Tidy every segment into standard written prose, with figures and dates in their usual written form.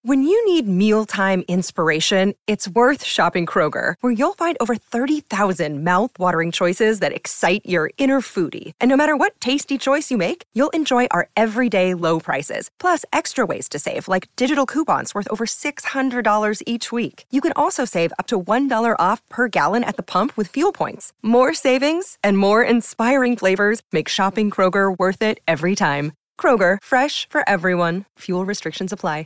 When you need mealtime inspiration, it's worth shopping Kroger, where you'll find over 30,000 mouth-watering choices that excite your inner foodie. And no matter what tasty choice you make, you'll enjoy our everyday low prices, plus extra ways to save, like digital coupons worth over $600 each week. You can also save up to $1 off per gallon at the pump with fuel points. More savings and more inspiring flavors make shopping Kroger worth it every time. Kroger, fresh for everyone. Fuel restrictions apply.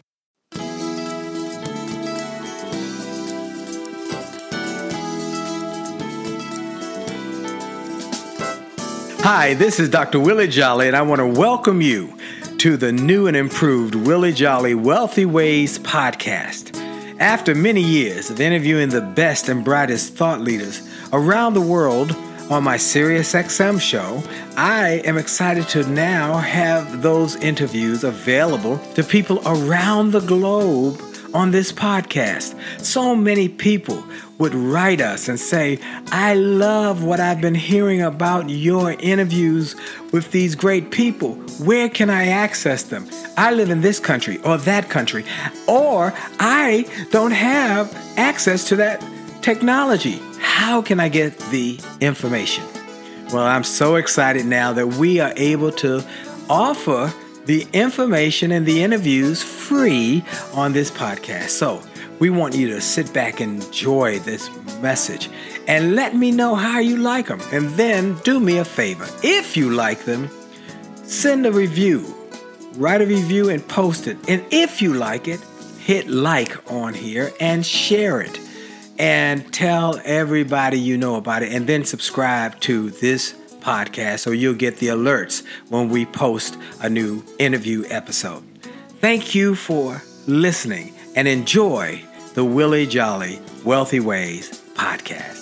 Hi, this is Dr. Willie Jolly, and I want to welcome you to the new and improved Willie Jolly Wealthy Ways podcast. After many years of interviewing the best and brightest thought leaders around the world on my SiriusXM show, I am excited to now have those interviews available to people around the globe on this podcast. So many people would write us and say, I love what I've been hearing about your interviews with these great people. Where can I access them? I live in this country or that country, or I don't have access to that technology. How can I get the information? Well, I'm so excited now that we are able to offer the information and the interviews free on this podcast. So we want you to sit back and enjoy this message and let me know how you like them. And then do me a favor. If you like them, send a review, write a review and post it. And if you like it, hit like on here and share it and tell everybody you know about it, and then subscribe to this podcast so you'll get the alerts when we post a new interview episode. Thank you for listening and enjoy the Willie Jolly Wealthy Ways podcast.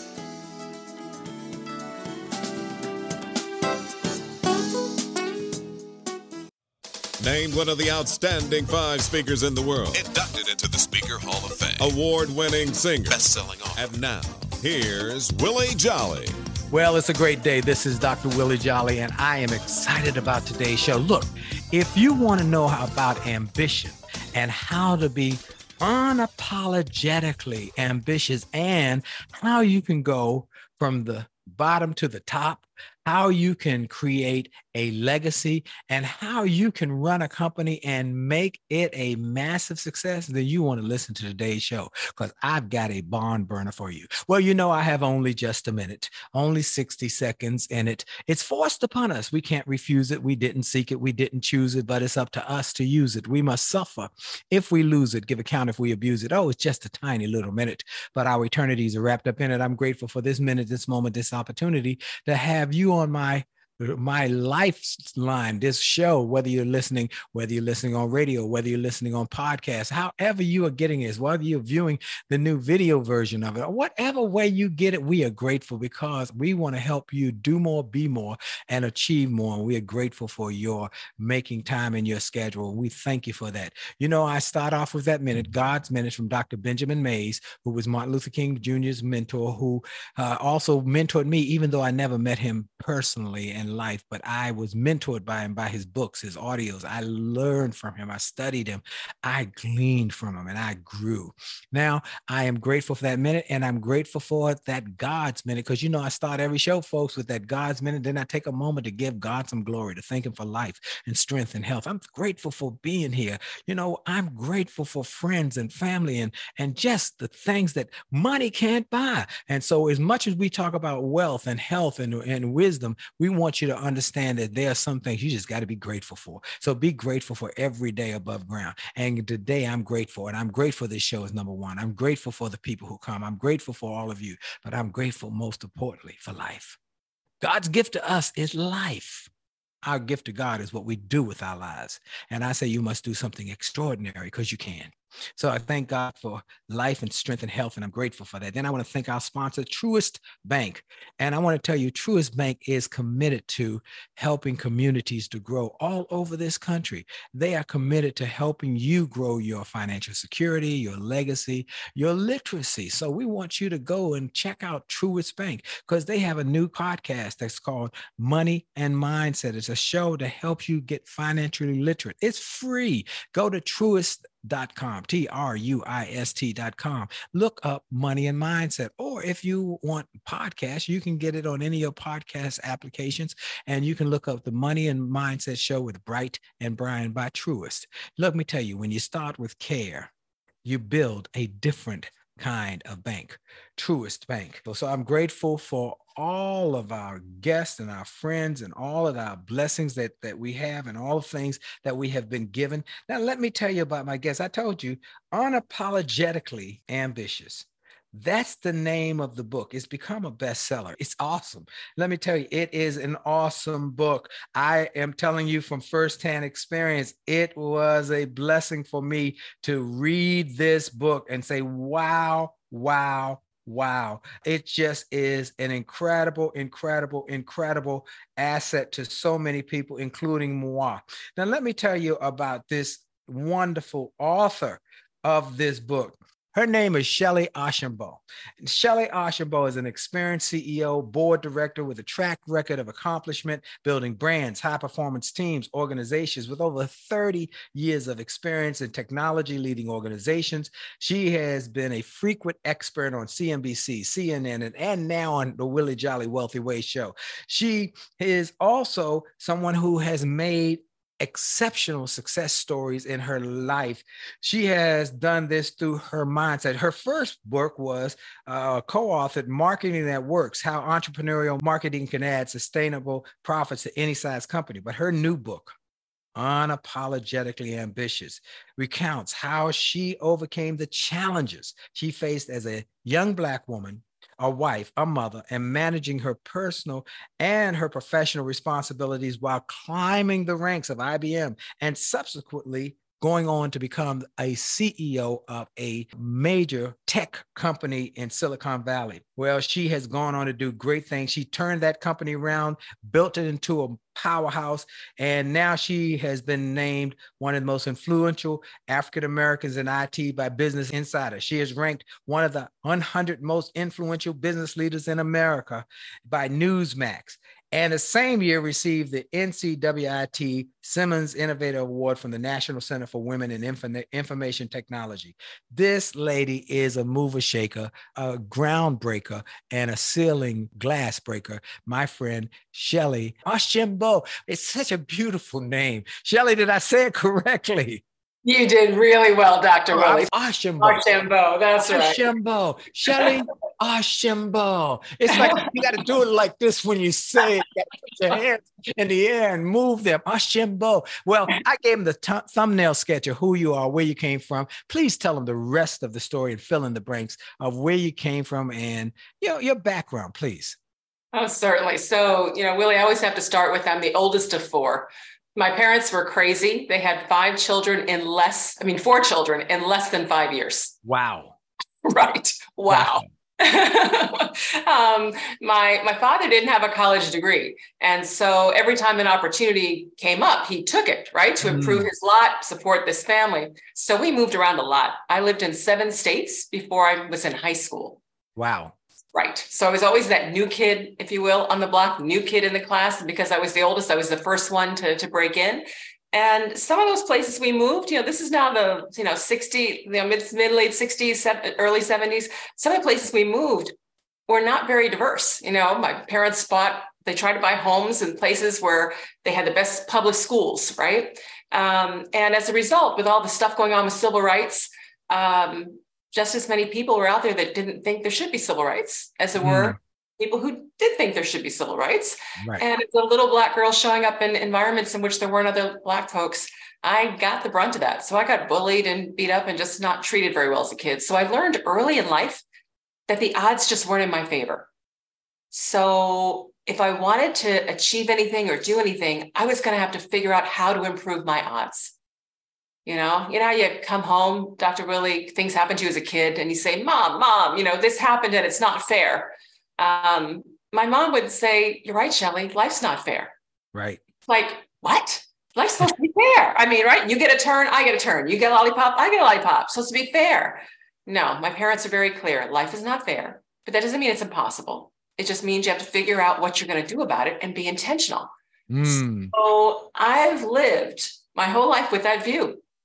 Named one of the outstanding 5 speakers in the world. Inducted into the Speaker Hall of Fame. Award-winning singer. Best-selling author. And now, here's Willie Jolly. Well, it's a great day. This is Dr. Willie Jolly, and I am excited about today's show. Look, if you want to know about ambition and how to be unapologetically ambitious and how you can go from the bottom to the top, how you can create a legacy, and how you can run a company and make it a massive success, then you want to listen to today's show, because I've got a barn burner for you. Well, you know, I have only just a minute, only 60 seconds, and it's forced upon us. We can't refuse it. We didn't seek it. We didn't choose it, but it's up to us to use it. We must suffer if we lose it, give account if we abuse it. Oh, it's just a tiny little minute, but our eternities are wrapped up in it. I'm grateful for this minute, this moment, this opportunity to have you on my lifeline, this show, whether you're listening on radio, whether you're listening on podcasts, however you are getting this, whether you're viewing the new video version of it, or whatever way you get it, we are grateful because we want to help you do more, be more, and achieve more. And we are grateful for your making time in your schedule. We thank you for that. You know, I start off with that minute, God's Minute, from Dr. Benjamin Mays, who was Martin Luther King Jr.'s mentor, who also mentored me, even though I never met him personally in life, but I was mentored by him, by his books, his audios. I learned from him. I studied him. I gleaned from him, and I grew. Now, I am grateful for that minute, and I'm grateful for that God's Minute, because, you know, I start every show, folks, with that God's Minute. Then I take a moment to give God some glory, to thank him for life and strength and health. I'm grateful for being here. You know, I'm grateful for friends and family and just the things that money can't buy. And so as much as we talk about wealth and health and wisdom, we want you to understand that there are some things you just got to be grateful for. So be grateful for every day above ground. And today I'm grateful, and I'm grateful this show is number one. I'm grateful for the people who come. I'm grateful for all of you, but I'm grateful most importantly for life. God's gift to us is life. Our gift to God is what we do with our lives. And I say you must do something extraordinary, because you can. So I thank God for life and strength and health, and I'm grateful for that. Then I want to thank our sponsor, Truist Bank. And I want to tell you, Truist Bank is committed to helping communities to grow all over this country. They are committed to helping you grow your financial security, your legacy, your literacy. So we want you to go and check out Truist Bank, because they have a new podcast that's called Money and Mindset. It's a show to help you get financially literate. It's free. Go to Truist truist.com. Look up Money and Mindset. Or if you want podcasts, you can get it on any of your podcast applications, and you can look up the Money and Mindset Show with Bright and Brian by Truist. Let me tell you, when you start with care, you build a different kind of bank, Truist Bank. So I'm grateful for all of our guests and our friends and all of our blessings that we have and all the things that we have been given. Now, let me tell you about my guests. I told you, Unapologetically Ambitious. That's the name of the book. It's become a bestseller. It's awesome. Let me tell you, it is an awesome book. I am telling you from firsthand experience, it was a blessing for me to read this book and say, wow, wow, wow. It just is an incredible, incredible, incredible asset to so many people, including moi. Now, let me tell you about this wonderful author of this book. Her name is Shelly Archambault. Shelly Archambault is an experienced CEO, board director with a track record of accomplishment, building brands, high-performance teams, organizations with over 30 years of experience in technology, leading organizations. She has been a frequent expert on CNBC, CNN, and now on the Willie Jolly Wealthy Way show. She is also someone who has made exceptional success stories in her life. She has done this through her mindset. Her first book was co-authored Marketing That Works, How Entrepreneurial Marketing Can Add Sustainable Profits to Any Size Company. But her new book, Unapologetically Ambitious, recounts how she overcame the challenges she faced as a young Black woman, a wife, a mother, and managing her personal and her professional responsibilities while climbing the ranks of IBM and subsequently going on to become a CEO of a major tech company in Silicon Valley. Well, she has gone on to do great things. She turned that company around, built it into a powerhouse, and now she has been named one of the most influential African Americans in IT by Business Insider. She is ranked one of the 100 most influential business leaders in America by Newsmax, and the same year received the NCWIT Simmons Innovator Award from the National Center for Women in Information Technology. This lady is a mover shaker, a groundbreaker, and a ceiling glass breaker. My friend, Shelly Archambault. It's such a beautiful name. Shelly, did I say it correctly? You did really well, Dr. Willie. Archambault. Archambault, that's right. Archambault. Shelly Archambault. It's like you got to do it like this when you say it. You got to put your hands in the air and move them. Archambault. Well, I gave him the thumbnail sketch of who you are, where you came from. Please tell them the rest of the story and fill in the blanks of where you came from and your background, please. Oh, certainly. So, Willie, I always have to start with I'm the oldest of four. My parents were crazy. They had 4 children in less than 5 years. Wow. Right. Wow. My father didn't have a college degree. And so every time an opportunity came up, he took it, right, to improve his lot, support this family. So we moved around a lot. I lived in 7 states before I was in high school. Wow. Right. So I was always that new kid, if you will, on the block, new kid in the class. And because I was the oldest, I was the first one to break in. And some of those places we moved, this is now the, 60, mid-late 60s, early 70s. Some of the places we moved were not very diverse. My parents they tried to buy homes in places where they had the best public schools, right? And as a result, with all the stuff going on with civil rights, just as many people were out there that didn't think there should be civil rights as there were people who did think there should be civil rights. Right. And as a little Black girl showing up in environments in which there weren't other Black folks, I got the brunt of that. So I got bullied and beat up and just not treated very well as a kid. So I learned early in life that the odds just weren't in my favor. So if I wanted to achieve anything or do anything, I was going to have to figure out how to improve my odds. You come home, Dr. Willie, things happen to you as a kid and you say, mom, this happened and it's not fair. My mom would say, you're right, Shelly, life's not fair. Right. Like, what? Life's supposed to be fair. Right? You get a turn, I get a turn. You get a lollipop, I get a lollipop. It's supposed to be fair. No, my parents are very clear. Life is not fair, but that doesn't mean it's impossible. It just means you have to figure out what you're going to do about it and be intentional. So I've lived my whole life with that view.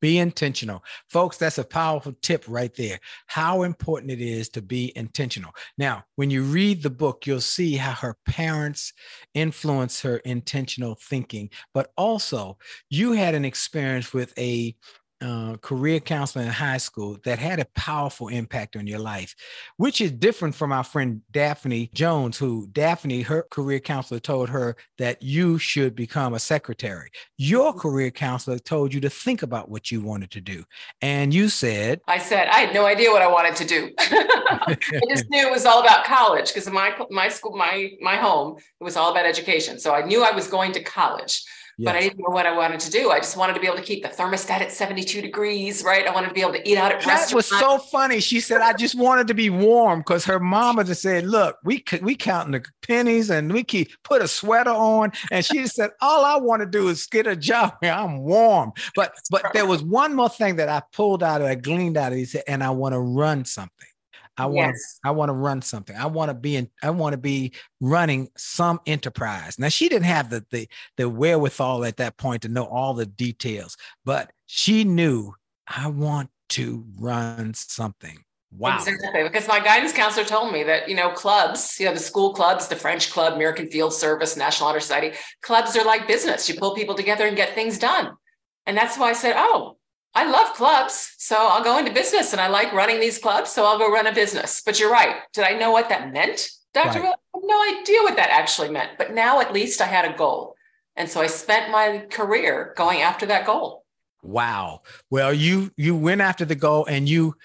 Be intentional. Folks, that's a powerful tip right there. How important it is to be intentional. Now, when you read the book, you'll see how her parents influence her intentional thinking, but also you had an experience with a career counselor in high school that had a powerful impact on your life, which is different from our friend Daphne Jones, who Daphne, her career counselor told her that you should become a secretary. Your career counselor told you to think about what you wanted to do. And you said, I had no idea what I wanted to do. I just knew it was all about college because my school, my home, it was all about education. So I knew I was going to college. Yes. But I didn't know what I wanted to do. I just wanted to be able to keep the thermostat at 72 degrees, right? I wanted to be able to eat out at restaurants. That was so funny. She said, I just wanted to be warm because her mama just said, look, we counting the pennies and we put a sweater on. And she just said, all I want to do is get a job where I'm warm. But there was one more thing that I pulled out, I gleaned out of it. He said, and I want to run something. I want to run something. I want to be running some enterprise. Now, she didn't have the wherewithal at that point to know all the details, but she knew I want to run something. Wow. Exactly. Because my guidance counselor told me that, clubs, the school clubs, the French Club, American Field Service, National Honor Society, clubs are like business. You pull people together and get things done. And that's why I said, I love clubs, so I'll go into business and I like running these clubs, so I'll go run a business. But you're right. Did I know what that meant, Dr. Will? I have no idea what that actually meant. But now at least I had a goal. And so I spent my career going after that goal. Wow. Well, you went after the goal and you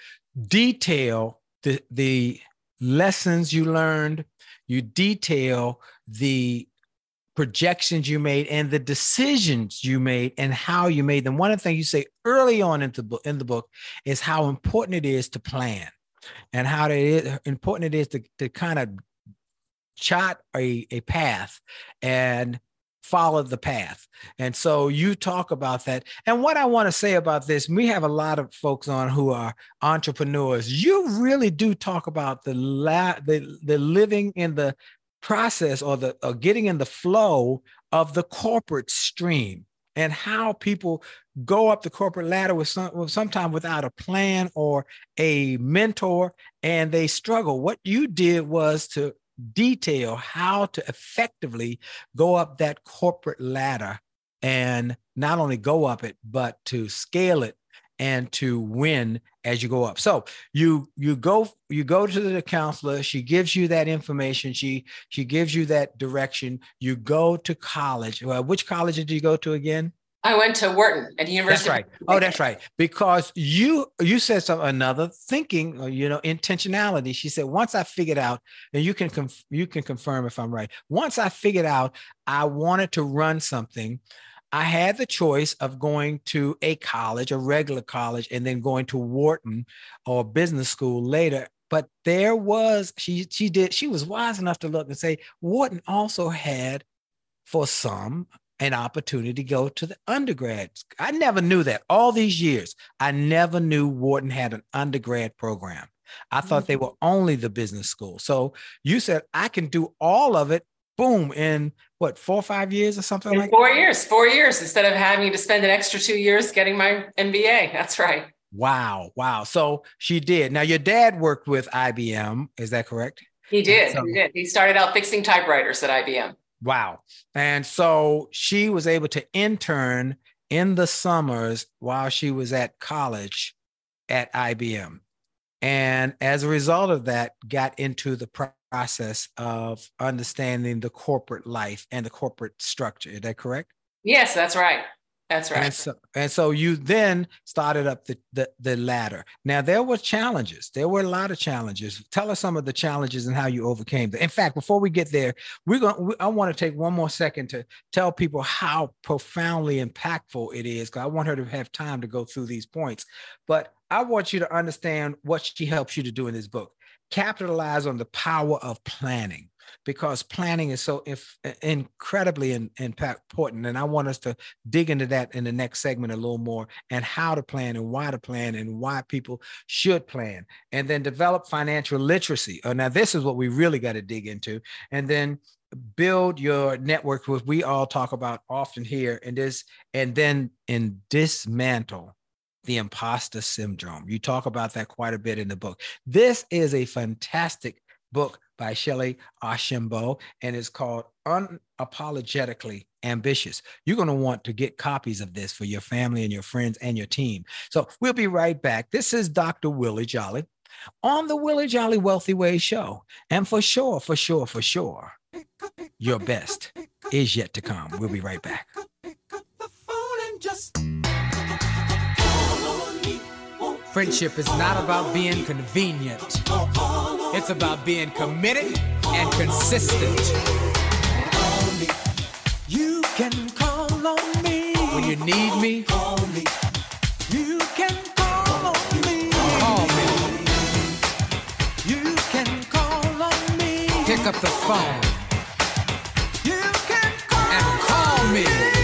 detail the lessons you learned. You detail the projections you made and the decisions you made and how you made them. One of the things you say early on in the book is how important it is to plan and how important it is to kind of chart a path and follow the path. And so you talk about that. And what I want to say about this, we have a lot of folks on who are entrepreneurs. You really do talk about the living in the process or getting in the flow of the corporate stream and how people go up the corporate ladder with sometimes without a plan or a mentor, and they struggle. What you did was to detail how to effectively go up that corporate ladder and not only go up it, but to scale it and to win as you go up. So you go to the counselor. She gives you that information. She gives you that direction. You go to college. Well, which college did you go to again? I went to Wharton at University. That's right. Oh, that's right. Because you said another thinking, intentionality. She said, once I figured out, and you can confirm if I'm right. Once I figured out I wanted to run something, I had the choice of going to a college, a regular college, and then going to Wharton or business school later. But there was, she was wise enough to look and say, Wharton also had for some an opportunity to go to the undergrads. I never knew that. All these years, I never knew Wharton had an undergrad program. I thought they were only the business school. So you said, I can do all of it, boom, in what, 4 or 5 years or something like that? 4 years instead of having to spend an extra 2 years getting my MBA. That's right. Wow. So she did. Now, your dad worked with IBM. Is that correct? He did. He started out fixing typewriters at IBM. Wow. And so she was able to intern in the summers while she was at college at IBM. And as a result of that, got into the process of understanding the corporate life and the corporate structure. Is that correct? Yes, that's right. That's right. And so you then started up the ladder. Now, there were challenges. There were a lot of challenges. Tell us some of the challenges and how you overcame them. In fact, before we get there, I want to take one more second to tell people how profoundly impactful it is, because I want her to have time to go through these points. But I want you to understand what she helps you to do in this book. Capitalize on the power of planning, because planning is so incredibly important. And I want us to dig into that in the next segment a little more, and how to plan and why people should plan, and then develop financial literacy. Now, this is what we really got to dig into. And then build your network, which we all talk about often here, and then dismantle the imposter syndrome. You talk about that quite a bit in the book. This is a fantastic book by Shelley Archambault, and it's called Unapologetically Ambitious. You're going to want to get copies of this for your family and your friends and your team. So we'll be right back. This is Dr. Willie Jolly on the Willie Jolly Wealthy Ways Show. And for sure, your best is yet to come. We'll be right back. Friendship is not about being convenient. It's about being committed and consistent. You can call on me when you need me. You can call on me. Call me. You can call on me. Pick up the phone. You can call and call me.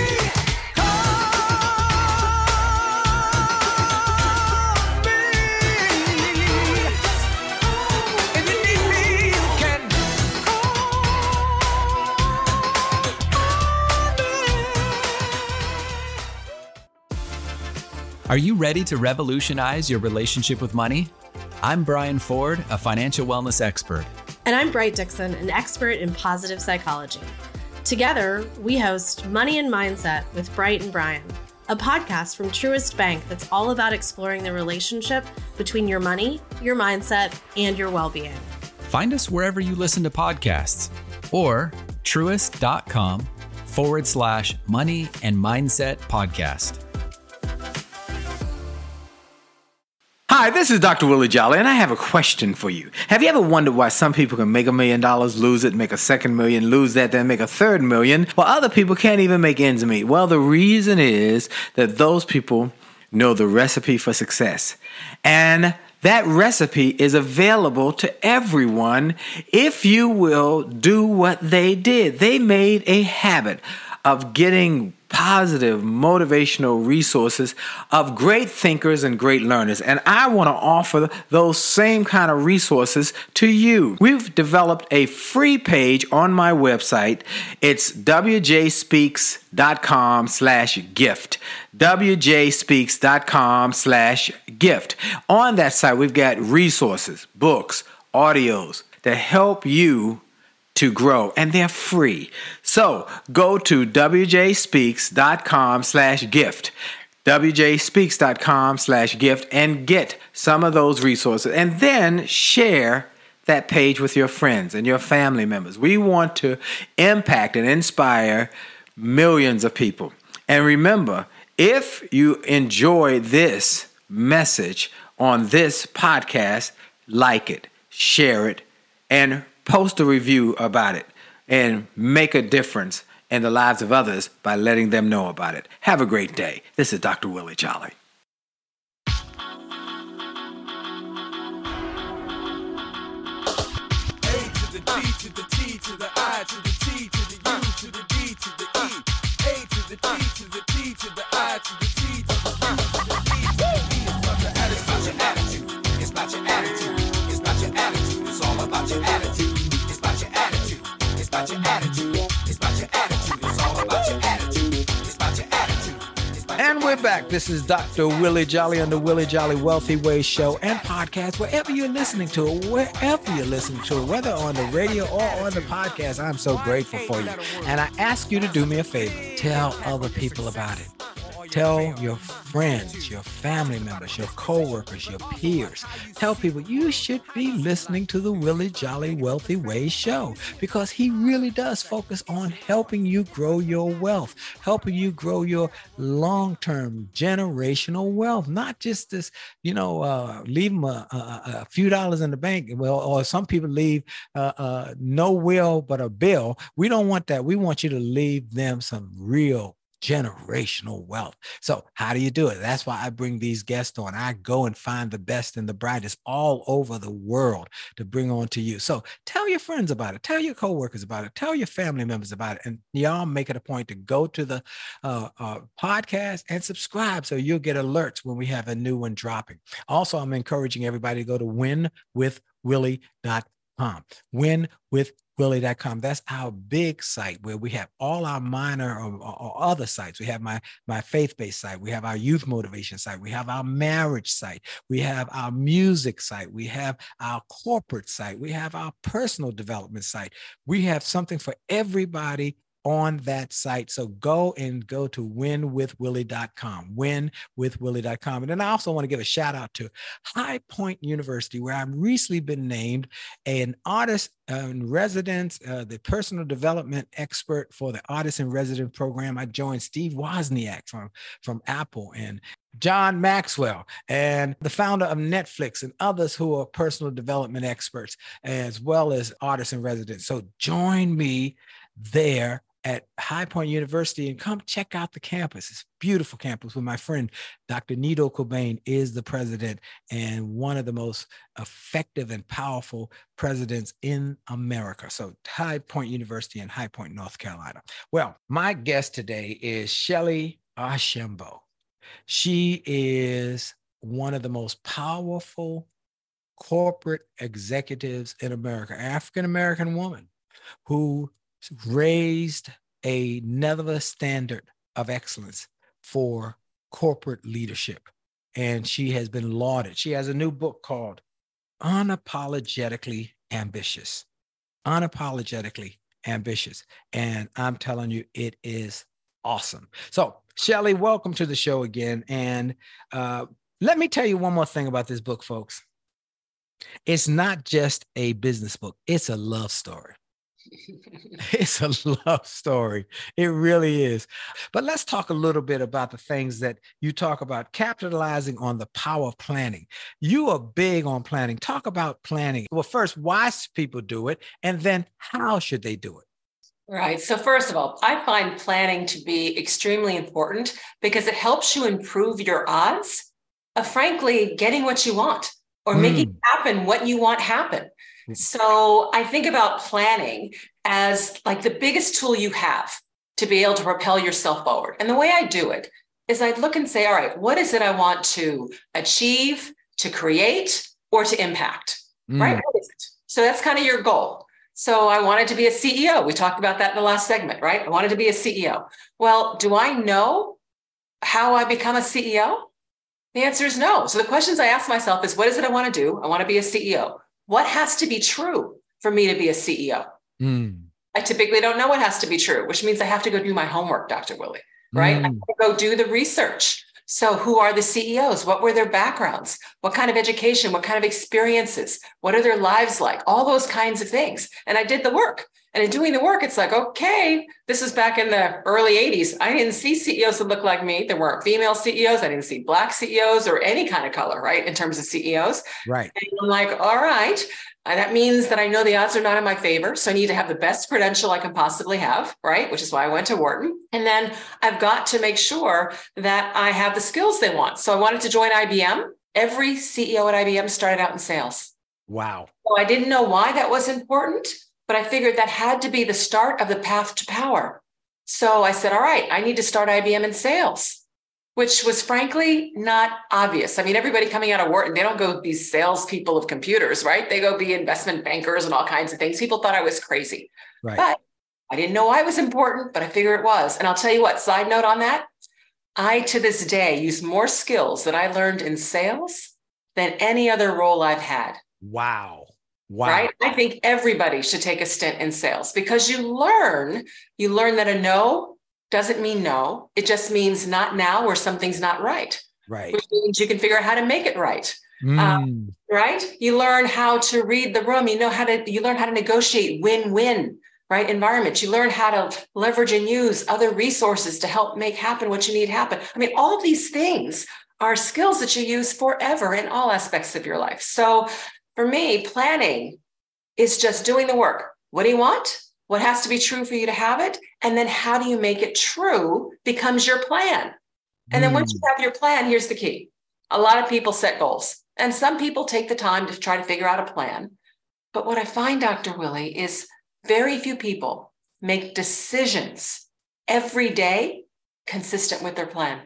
Are you ready to revolutionize your relationship with money? I'm Brian Ford, a financial wellness expert. And I'm Bright Dixon, an expert in positive psychology. Together, we host Money and Mindset with Bright and Brian, a podcast from Truist Bank that's all about exploring the relationship between your money, your mindset, and your well-being. Find us wherever you listen to podcasts or truist.com/money and mindset podcast. Hi, this is Dr. Willie Jolly, and I have a question for you. Have you ever wondered why some people can make $1 million, lose it, make a second million, lose that, then make a third million, while other people can't even make ends meet? Well, the reason is that those people know the recipe for success. And that recipe is available to everyone if you will do what they did. They made a habit of getting positive, motivational resources of great thinkers and great learners. And I want to offer those same kind of resources to you. We've developed a free page on my website. It's wjspeaks.com/gift. wjspeaks.com/gift. On that site, we've got resources, books, audios that help you to grow, and they're free. So go to wjspeaks.com/gift, wjspeaks.com/gift, and get some of those resources, and then share that page with your friends and your family members. We want to impact and inspire millions of people. And remember, if you enjoy this message on this podcast, like it, share it, and post a review about it, and make a difference in the lives of others by letting them know about it. Have a great day. This is Dr. Willie Jolly. A to the D to the T to the I to the T to the U to the D to the E. A to the D to the T to the I to the T to the U to the E to the E. It's about your attitude. It's about your attitude. It's about your attitude. It's all about your attitude. It's about your attitude. It's about your attitude. It's about your attitude. It's all about your attitude. It's about your attitude. And we're back. This is Dr. Willie Jolly on the Willie Jolly Wealthy Ways Show and podcast, wherever you're listening to it, whether on the radio or on the podcast. I'm so grateful for you. And I ask you to do me a favor. Tell other people about it. Tell your friends, your family members, your coworkers, your peers. Tell people you should be listening to the Willie Jolly Wealthy Ways Show, because he really does focus on helping you grow your wealth, helping you grow your long-term generational wealth, not just this, leave them a few dollars in the bank. Well, or some people leave no will but a bill. We don't want that. We want you to leave them some real generational wealth. So how do you do it? That's why I bring these guests on. I go and find the best and the brightest all over the world to bring on to you. So tell your friends about it. Tell your coworkers about it. Tell your family members about it. And y'all make it a point to go to the podcast and subscribe so you'll get alerts when we have a new one dropping. Also, I'm encouraging everybody to go to winwithwillie.com. Winwithwillie.com. Willie.com. That's our big site where we have all our minor or other sites. We have my faith-based site. We have our youth motivation site. We have our marriage site. We have our music site. We have our corporate site. We have our personal development site. We have something for everybody on that site. So go to winwithwillie.com, winwithwillie.com. And then I also want to give a shout out to High Point University, where I've recently been named an artist in residence, the personal development expert for the artist in residence program. I joined Steve Wozniak from Apple and John Maxwell and the founder of Netflix and others who are personal development experts, as well as artists in residence. So join me there at High Point University and come check out the campus. It's a beautiful campus where my friend, Dr. Nido Cobain, is the president and one of the most effective and powerful presidents in America. So High Point University in High Point, North Carolina. Well, my guest today is Shelly Archambault. She is one of the most powerful corporate executives in America, African-American woman who raised another standard of excellence for corporate leadership. And she has been lauded. She has a new book called Unapologetically Ambitious. Unapologetically Ambitious. And I'm telling you, it is awesome. So, Shelly, welcome to the show again. And let me tell you one more thing about this book, folks. It's not just a business book. It's a love story. It's a love story. It really is. But let's talk a little bit about the things that you talk about, capitalizing on the power of planning. You are big on planning. Talk about planning. Well, first, why people do it, and then how should they do it? Right. So first of all, I find planning to be extremely important because it helps you improve your odds of, frankly, getting what you want or making happen what you want happen. So I think about planning as like the biggest tool you have to be able to propel yourself forward. And the way I do it is I look and say, all right, what is it I want to achieve, to create, or to impact, right? What is it? So that's kind of your goal. So I wanted to be a CEO. We talked about that in the last segment, right? I wanted to be a CEO. Well, do I know how I become a CEO? The answer is no. So the questions I ask myself is, what is it I want to do? I want to be a CEO. What has to be true for me to be a CEO? I typically don't know what has to be true, which means I have to go do my homework, Dr. Willie, right? I have to go do the research. So who are the CEOs? What were their backgrounds? What kind of education? What kind of experiences? What are their lives like? All those kinds of things. And I did the work. And in doing the work, it's like, okay, this is back in the early 80s. I didn't see CEOs that looked like me. There weren't female CEOs. I didn't see Black CEOs or any kind of color, right? In terms of CEOs. Right. And I'm like, all right, that means that I know the odds are not in my favor. So I need to have the best credential I can possibly have, right? Which is why I went to Wharton. And then I've got to make sure that I have the skills they want. So I wanted to join IBM. Every CEO at IBM started out in sales. Wow. So I didn't know why that was important, but I figured that had to be the start of the path to power. So I said, all right, I need to start IBM in sales, which was frankly not obvious. I mean, everybody coming out of Wharton, they don't go be salespeople of computers, right? They go be investment bankers and all kinds of things. People thought I was crazy. Right. But I didn't know why it was important, but I figured it was. And I'll tell you what, side note on that, I, to this day, use more skills that I learned in sales than any other role I've had. Wow. Wow. Right? I think everybody should take a stint in sales because you learn that a no doesn't mean no. It just means not now or something's not right. Right. Which means you can figure out how to make it right. Right? You learn how to read the room. You learn how to negotiate win-win, right? Environments. You learn how to leverage and use other resources to help make happen what you need happen. I mean, all of these things are skills that you use forever in all aspects of your life. So for me, planning is just doing the work. What do you want? What has to be true for you to have it? And then how do you make it true becomes your plan. And then once you have your plan, here's the key. A lot of people set goals. And some people take the time to try to figure out a plan. But what I find, Dr. Willie, is very few people make decisions every day consistent with their plan.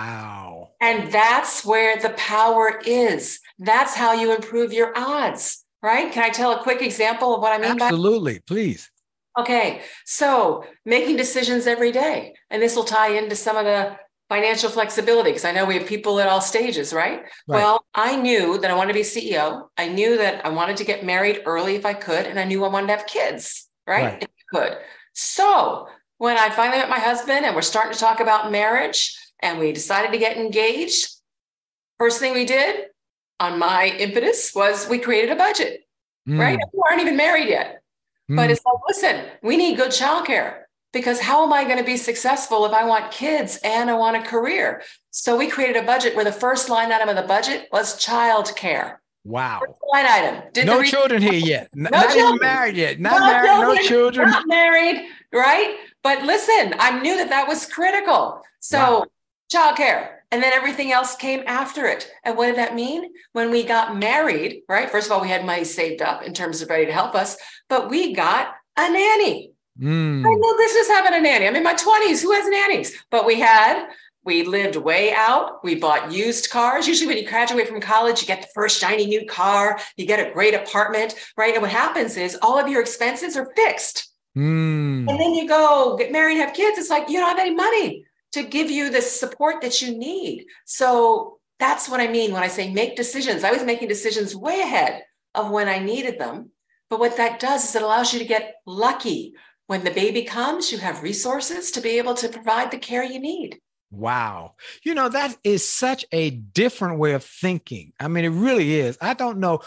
Wow. And that's where the power is. That's how you improve your odds right? Can I tell a quick example of what I mean by Absolutely, please. Okay, so making decisions every day, and this will tie into some of the financial flexibility because I know we have people at all stages, right? Well, I knew that I wanted to be CEO. I knew that I wanted to get married early if I could, and I knew I wanted to have kids, right? If I could. So when I finally met my husband and we're starting to talk about marriage and we decided to get engaged, first thing we did on my impetus was we created a budget, right? We weren't even married yet. But it's like, listen, we need good childcare because how am I going to be successful if I want kids and I want a career? So we created a budget where the first line item of the budget was childcare. Wow. First line item. No children here yet. No not children. even married yet. Not married, no children. Not married, right? But listen, I knew that was critical. So childcare. And then everything else came after it. And what did that mean? When we got married, right? First of all, we had money saved up in terms of ready to help us, but we got a nanny. I know this is having a nanny. I'm in my 20s. Who has nannies? But we lived way out. We bought used cars. Usually when you graduate from college, you get the first shiny new car, you get a great apartment, right? And what happens is all of your expenses are fixed. And then you go get married, have kids. It's like, you don't have any money to give you the support that you need. So that's what I mean when I say make decisions. I was making decisions way ahead of when I needed them. But what that does is it allows you to get lucky. When the baby comes, you have resources to be able to provide the care you need. Wow. That is such a different way of thinking. I mean, it really is. I don't know.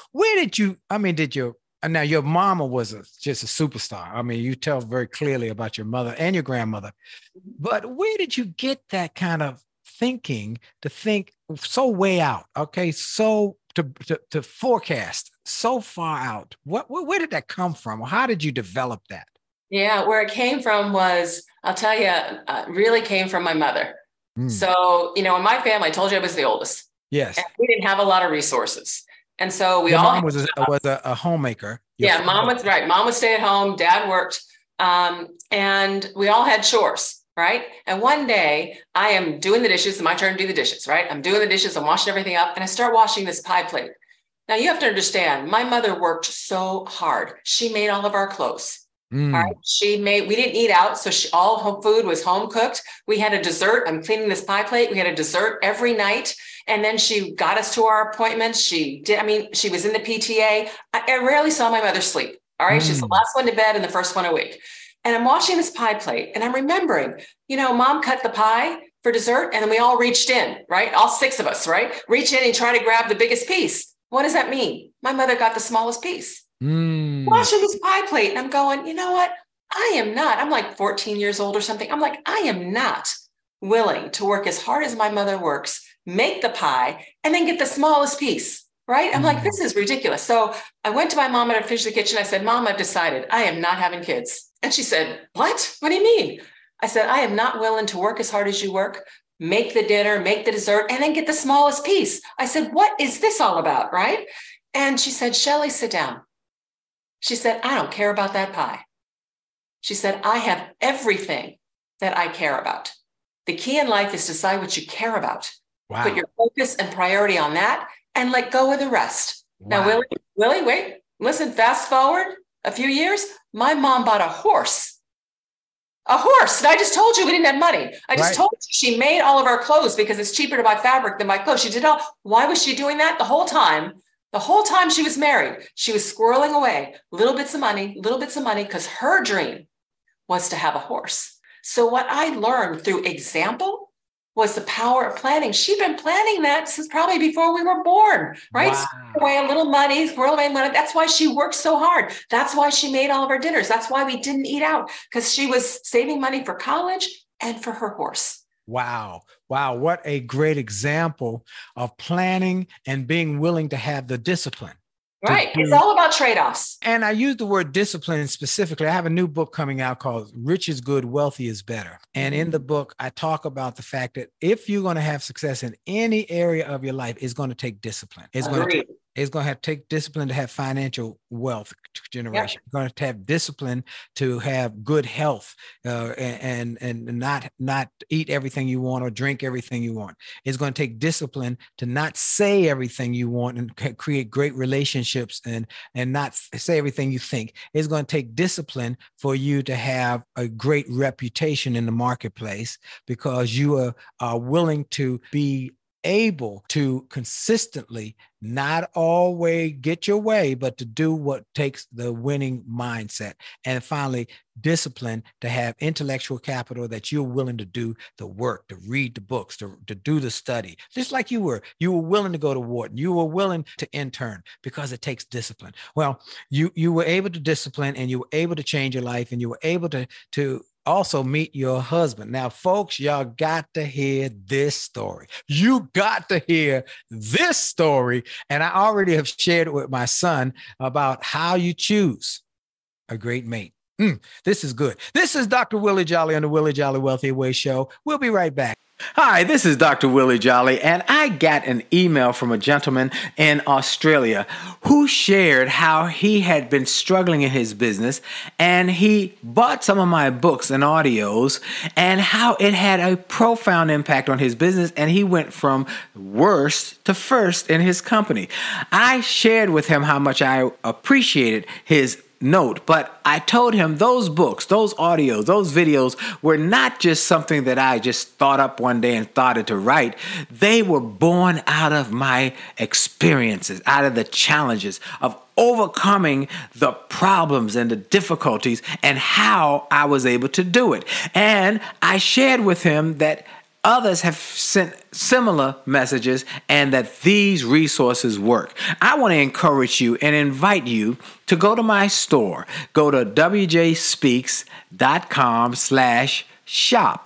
Now your mama was just a superstar. I mean, you tell very clearly about your mother and your grandmother, but where did you get that kind of thinking to think so way out? Okay. So to forecast so far out, where did that come from? How did you develop that? Yeah. Where it came from was, I'll tell you, really came from my mother. So, in my family, I told you I was the oldest. Yes. And we didn't have a lot of resources. And so mom was a homemaker. Yeah, mom was right. Mom would stay at home. Dad worked. And we all had chores, right? And one day I am doing the dishes. It's my turn to do the dishes, right? I'm doing the dishes. I'm washing everything up. And I start washing this pie plate. Now you have to understand, my mother worked so hard. She made all of our clothes. All right. We didn't eat out. So all home food was home cooked. We had a dessert. I'm cleaning this pie plate. We had a dessert every night. And then she got us to our appointments. She was in the PTA. I rarely saw my mother sleep. All right. She's the last one to bed and the first one awake. And I'm washing this pie plate and I'm remembering, mom cut the pie for dessert and then we all reached in, right? All 6 of us, right? Reach in and try to grab the biggest piece. What does that mean? My mother got the smallest piece. Washing this pie plate. And I'm going, you know what? I'm like 14 years old or something. I'm like, I am not willing to work as hard as my mother works, make the pie, and then get the smallest piece, right? I'm like, this is ridiculous. So I went to my mom and I finished the kitchen. I said, Mom, I've decided I am not having kids. And she said, what? What do you mean? I said, I am not willing to work as hard as you work, make the dinner, make the dessert, and then get the smallest piece. I said, what is this all about, right? And she said, Shelley, sit down. She said, I don't care about that pie. She said, I have everything that I care about. The key in life is to decide what you care about. Wow. Put your focus and priority on that and let go of the rest. Wow. Now, Willie, wait, listen, fast forward a few years, my mom bought a horse. And I just told you we didn't have money. I just told you she made all of our clothes because it's cheaper to buy fabric than buy clothes. She did all. Why was she doing that? The whole time she was married, she was squirreling away little bits of money, because her dream was to have a horse. So what I learned through example was the power of planning. She'd been planning that since probably before we were born, right? Wow. Squirrel away money. That's why she worked so hard. That's why she made all of our dinners. That's why we didn't eat out, because she was saving money for college and for her horse. Wow. What a great example of planning and being willing to have the discipline. Right. It's all about trade-offs. And I use the word discipline specifically. I have a new book coming out called Rich is Good, Wealthy is Better. And in the book, I talk about the fact that if you're going to have success in any area of your life, it's going to take discipline. It's going to take It's going to have to take discipline to have financial wealth generation. You're going to have discipline to have good health and not eat everything you want or drink everything you want. It's going to take discipline to not say everything you want and create great relationships and not say everything you think. It's going to take discipline for you to have a great reputation in the marketplace because you are willing to be able to consistently not always get your way, but to do what takes the winning mindset. And finally, discipline to have intellectual capital that you're willing to do the work, to read the books, to do the study, just like you were willing to go to Wharton, you were willing to intern because it takes discipline. Well, you were able to discipline and you were able to change your life and you were able to also meet your husband. Now, folks, y'all got to hear this story. You got to hear this story. And I already have shared it with my son about how you choose a great mate. This is good. This is Dr. Willie Jolly on the Willie Jolly Wealthy Way Show. We'll be right back. Hi, this is Dr. Willie Jolly, and I got an email from a gentleman in Australia who shared how he had been struggling in his business, and he bought some of my books and audios, and how it had a profound impact on his business, and he went from worst to first in his company. I shared with him how much I appreciated his note, but I told him those books, those audios, those videos were not just something that I just thought up one day and started to write. They were born out of my experiences, out of the challenges of overcoming the problems and the difficulties and how I was able to do it. And I shared with him that others have sent similar messages and that these resources work. I want to encourage you and invite you to go to my store. Go to wjspeaks.com/shop.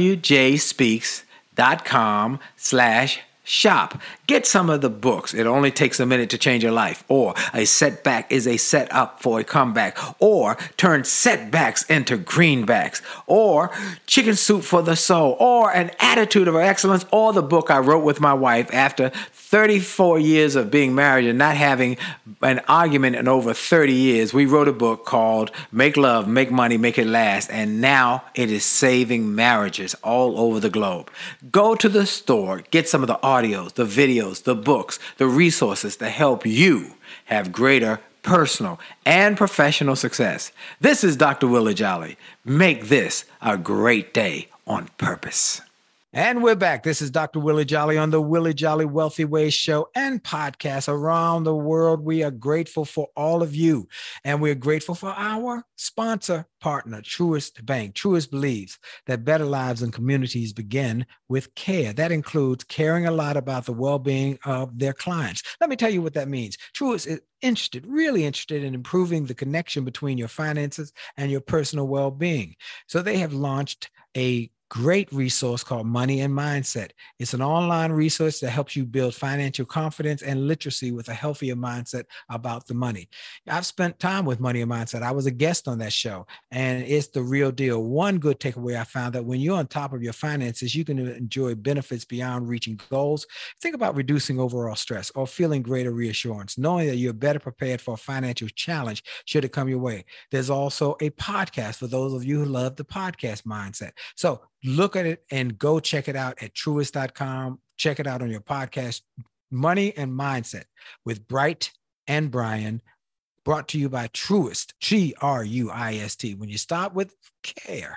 wjspeaks.com/shop. Get some of the books. It only takes a minute to change your life. Or a setback is a setup for a comeback. Or turn setbacks into greenbacks. Or chicken soup for the soul. Or an attitude of excellence. Or the book I wrote with my wife after 34 years of being married and not having an argument in over 30 years. We wrote a book called Make Love, Make Money, Make It Last. And now it is saving marriages all over the globe. Go to the store, get some of the audios, the videos, the books, the resources to help you have greater personal and professional success. This is Dr. Willie Jolly. Make this a great day on purpose. And we're back. This is Dr. Willie Jolly on the Willie Jolly Wealthy Ways show and podcast around the world. We are grateful for all of you, and we're grateful for our sponsor partner, Truist Bank. Truist believes that better lives and communities begin with care. That includes caring a lot about the well-being of their clients. Let me tell you what that means. Truist is really interested in improving the connection between your finances and your personal well-being. So they have launched a great resource called Money and Mindset. It's an online resource that helps you build financial confidence and literacy with a healthier mindset about the money. I've spent time with Money and Mindset. I was a guest on that show, and it's the real deal. One good takeaway I found that when you're on top of your finances, you can enjoy benefits beyond reaching goals. Think about reducing overall stress or feeling greater reassurance, knowing that you're better prepared for a financial challenge should it come your way. There's also a podcast for those of you who love the podcast mindset. So look at it and go check it out at truist.com. Check it out on your podcast, Money and Mindset with Bright and Brian, brought to you by Truist, Truist. When you start with care,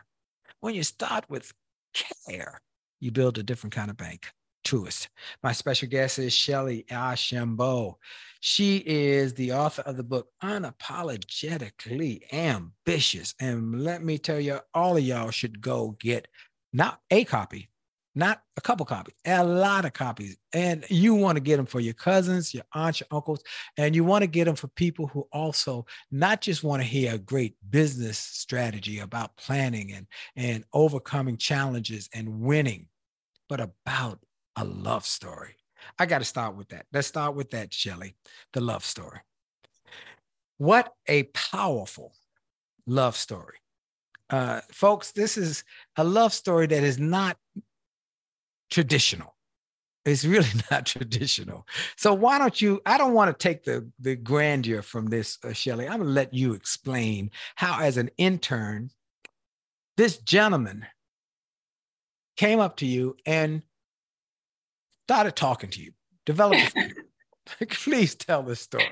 you build a different kind of bank. Truist. My special guest is Shelly Archambault. She is the author of the book Unapologetically Ambitious. And let me tell you, all of y'all should go get not a copy, not a couple copies, a lot of copies. And you want to get them for your cousins, your aunts, your uncles, and you want to get them for people who also not just want to hear a great business strategy about planning and overcoming challenges and winning, but about a love story. I got to start with that. Let's start with that, Shelly, the love story. What a powerful love story. Folks, this is a love story that is not traditional. It's really not traditional. So why don't you, I don't want to take the grandeur from this, Shelley. I'm going to let you explain how, as an intern, this gentleman came up to you and started talking to you, developed. Please tell this story.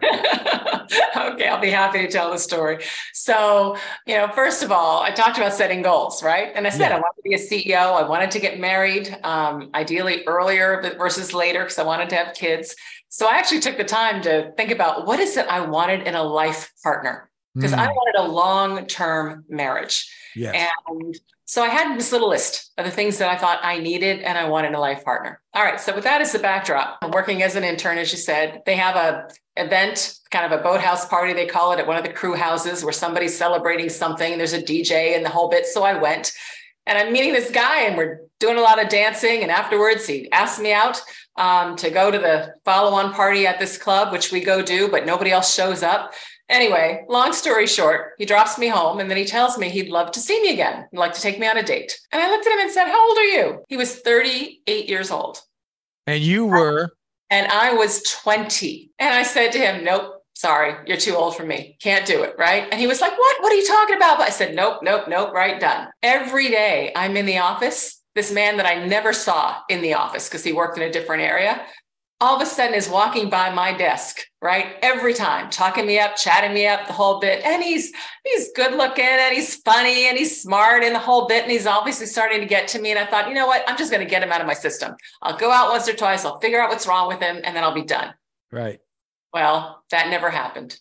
Okay, I'll be happy to tell the story. So, first of all, I talked about setting goals, right? And I said, I wanted to be a CEO. I wanted to get married, ideally earlier versus later, because I wanted to have kids. So I actually took the time to think about what is it I wanted in a life partner, because I wanted a long-term marriage. Yes. And so I had this little list of the things that I thought I needed and I wanted in a life partner. All right. So with that as the backdrop, I'm working as an intern, as you said. They have a event, kind of a boathouse party, they call it, at one of the crew houses where somebody's celebrating something. There's a DJ and the whole bit. So I went and I'm meeting this guy and we're doing a lot of dancing. And afterwards, he asked me out to go to the follow-on party at this club, which we go do, but nobody else shows up. Anyway, long story short, he drops me home and then he tells me he'd love to see me again. He'd like to take me on a date. And I looked at him and said, how old are you? He was 38 years old. And you were? And I was 20. And I said to him, nope, sorry, you're too old for me. Can't do it, right? And he was like, what? What are you talking about? But I said, nope, right, done. Every day I'm in the office, this man that I never saw in the office because he worked in a different area, all of a sudden is walking by my desk, right? Every time, talking me up, chatting me up, the whole bit. And he's good looking and he's funny and he's smart and the whole bit. And he's obviously starting to get to me. And I thought, you know what? I'm just going to get him out of my system. I'll go out once or twice. I'll figure out what's wrong with him and then I'll be done. Right. Well, that never happened.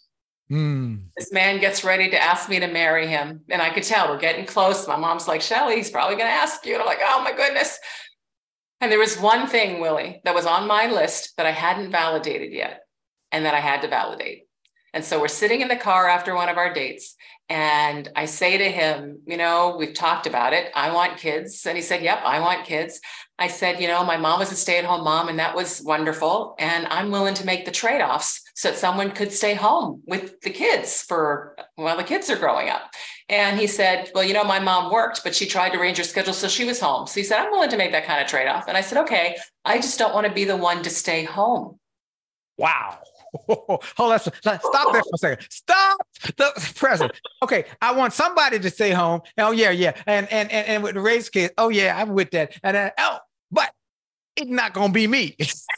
This man gets ready to ask me to marry him. And I could tell we're getting close. My mom's like, Shelley, he's probably going to ask you. And I'm like, oh my goodness. And there was one thing, Willie, that was on my list that I hadn't validated yet and that I had to validate. And so we're sitting in the car after one of our dates. And I say to him, we've talked about it. I want kids. And he said, yep, I want kids. I said, my mom was a stay-at-home mom and that was wonderful. And I'm willing to make the trade-offs so that someone could stay home with the kids while the kids are growing up. And he said, well, my mom worked, but she tried to arrange her schedule. So she was home. So he said, I'm willing to make that kind of trade-off. And I said, okay, I just don't want to be the one to stay home. Wow. Hold on. Stop there for a second. Stop the present. Okay. I want somebody to stay home. Oh yeah. And with the raise kids. Oh yeah, I'm with that. And but it's not going to be me.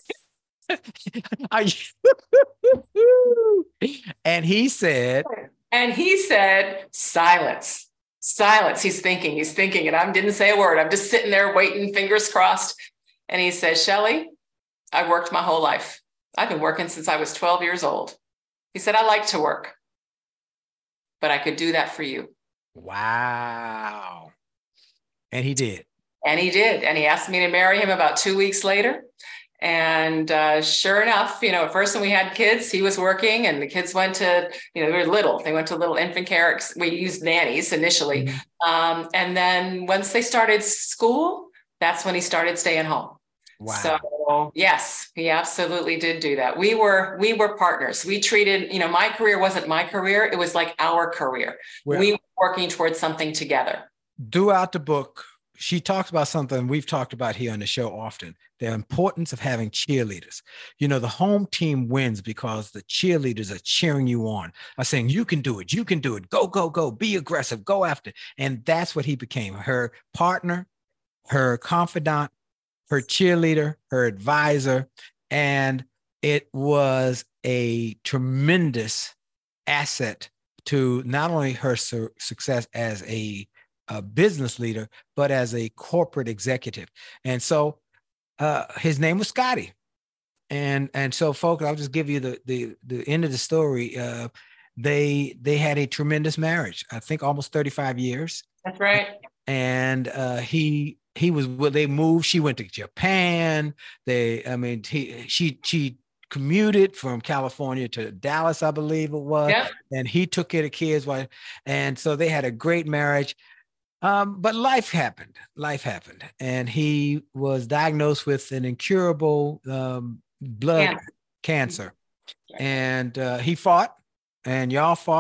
And he said, silence. He's thinking. And I didn't say a word. I'm just sitting there waiting, fingers crossed. And he says, Shelley, I've worked my whole life. I've been working since I was 12 years old. He said, I like to work, but I could do that for you. Wow. And he did. And he asked me to marry him about 2 weeks later. And sure enough, at first when we had kids, he was working and the kids went to, they were little. They went to little infant care. We used nannies initially. Mm-hmm. And then once they started school, that's when he started staying home. Wow. So yes, he absolutely did do that. We were partners. We treated, my career wasn't my career. It was like our career. Well, we were working towards something together. Throughout the book, she talks about something we've talked about here on the show often, the importance of having cheerleaders. The home team wins because the cheerleaders are cheering you on, are saying, you can do it, go, be aggressive, go after it. And that's what he became, her partner, her confidant, her cheerleader, her advisor. And it was a tremendous asset to not only her success as a business leader, but as a corporate executive. And so his name was Scotty. And so folks, I'll just give you the end of the story. They had a tremendous marriage, I think almost 35 years. That's right. And they moved, she went to Japan. She commuted from California to Dallas, I believe it was. Yep. And he took care of the kids. And so they had a great marriage. But life happened. And he was diagnosed with an incurable blood cancer. And he fought, and y'all fought,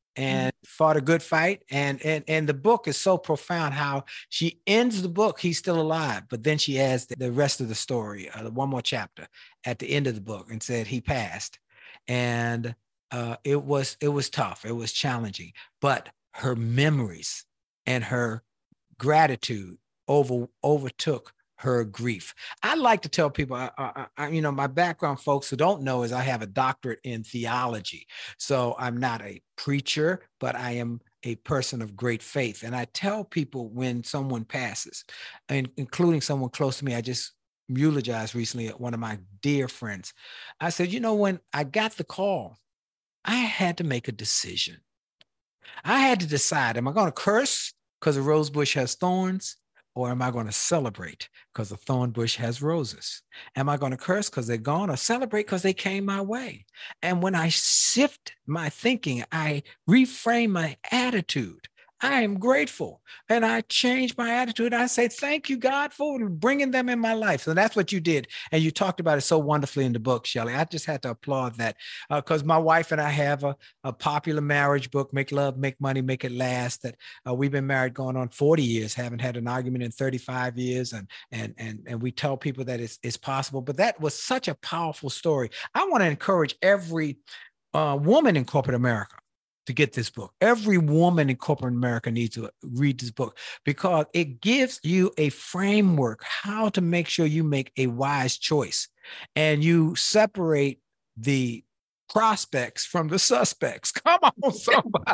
and fought a good fight. And the book is so profound how she ends the book, he's still alive, but then she adds the rest of the story, one more chapter at the end of the book, and said he passed. And it was tough. It was challenging, but her memories and her gratitude overtook her grief. I like to tell people, my background, folks who don't know, is I have a doctorate in theology. So I'm not a preacher, but I am a person of great faith. And I tell people when someone passes, and including someone close to me, I just eulogized recently at one of my dear friends. I said, when I got the call, I had to make a decision. I had to decide, am I going to curse because a rose bush has thorns? Or am I going to celebrate because the thorn bush has roses? Am I going to curse because they're gone, or celebrate because they came my way? And when I shift my thinking, I reframe my attitude. I am grateful, and I change my attitude. I say, thank you, God, for bringing them in my life. So that's what you did. And you talked about it so wonderfully in the book, Shelley. I just had to applaud that because my wife and I have a popular marriage book, Make Love, Make Money, Make It Last, that we've been married going on 40 years, haven't had an argument in 35 years. And we tell people that it's possible. But that was such a powerful story. I want to encourage every woman in corporate America to get this book. Every woman in corporate America needs to read this book because it gives you a framework how to make sure you make a wise choice and you separate the prospects from the suspects. Come on, somebody.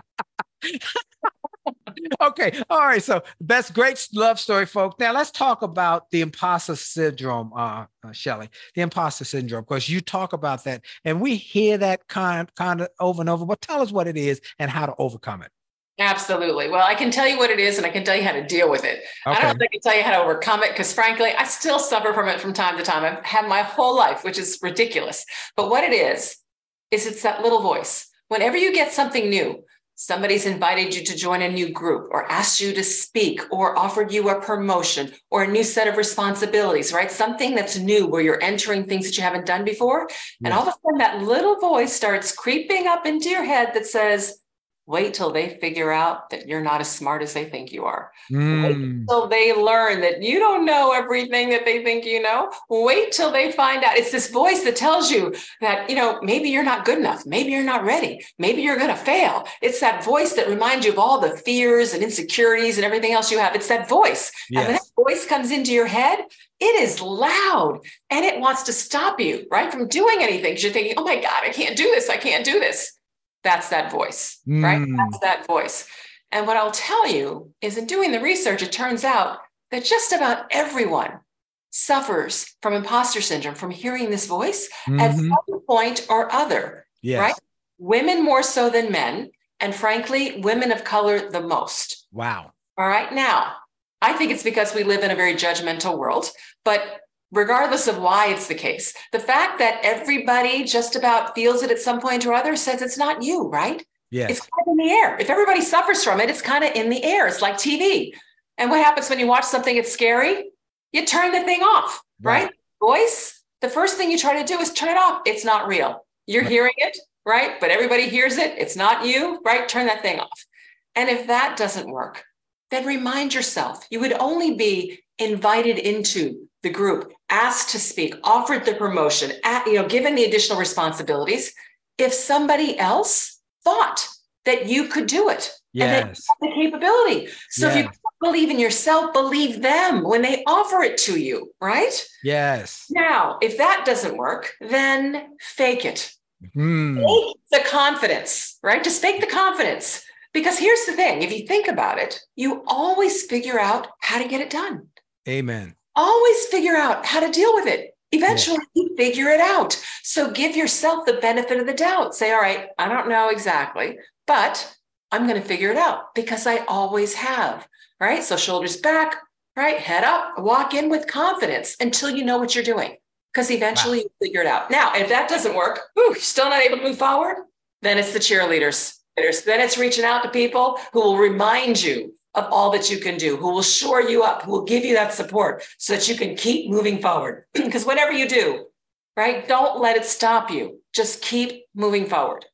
Okay. All right. So that's great love story, folks. Now let's talk about the imposter syndrome, Shelley, the imposter syndrome, because you talk about that and we hear that kind of over and over, but tell us what it is and how to overcome it. Absolutely. Well, I can tell you what it is and I can tell you how to deal with it. Okay. I don't know if I can tell you how to overcome it because frankly, I still suffer from it from time to time. I've had my whole life, which is ridiculous. But what it is it's that little voice. Whenever you get something new, somebody's invited you to join a new group or asked you to speak or offered you a promotion or a new set of responsibilities, right? Something that's new where you're entering things that you haven't done before. Yes. And all of a sudden that little voice starts creeping up into your head that says, wait till they figure out that you're not as smart as they think you are. Wait till they learn that you don't know everything that they think you know. Wait till they find out. It's this voice that tells you that, maybe you're not good enough. Maybe you're not ready. Maybe you're going to fail. It's that voice that reminds you of all the fears and insecurities and everything else you have. It's that voice. Yes. And when that voice comes into your head, it is loud and it wants to stop you, right, from doing anything because you're thinking, oh my God, I can't do this. I can't do this. That's that voice, right? That's that voice. And what I'll tell you is in doing the research, it turns out that just about everyone suffers from imposter syndrome, from hearing this voice at some point or other, right? Women more so than men. And frankly, women of color the most. Wow. All right. Now, I think it's because we live in a very judgmental world, but regardless of why it's the case, the fact that everybody just about feels it at some point or other says it's not you, right? Yes. It's kind of in the air. If everybody suffers from it, it's kind of in the air. It's like TV. And what happens when you watch something that's scary? You turn the thing off, right? Voice, the first thing you try to do is turn it off. It's not real. You're hearing it, right? But everybody hears it. It's not you, right? Turn that thing off. And if that doesn't work, then remind yourself you would only be invited into the group, asked to speak, offered the promotion, given the additional responsibilities, if somebody else thought that you could do it and that you have the capability. So if you believe in yourself, believe them when they offer it to you, right? Yes. Now, if that doesn't work, then fake it. Fake the confidence, right? Just fake the confidence. Because here's the thing, if you think about it, you always figure out how to get it done. Amen. Always figure out how to deal with it. Eventually, you figure it out. So give yourself the benefit of the doubt. Say, all right, I don't know exactly, but I'm going to figure it out because I always have, right? So shoulders back, right? Head up, walk in with confidence until you know what you're doing because eventually you figure it out. Now, if that doesn't work, you're still not able to move forward, then it's the cheerleaders. Then it's reaching out to people who will remind you of all that you can do, who will shore you up, who will give you that support so that you can keep moving forward. Because whatever you do, right, don't let it stop you. Just keep moving forward.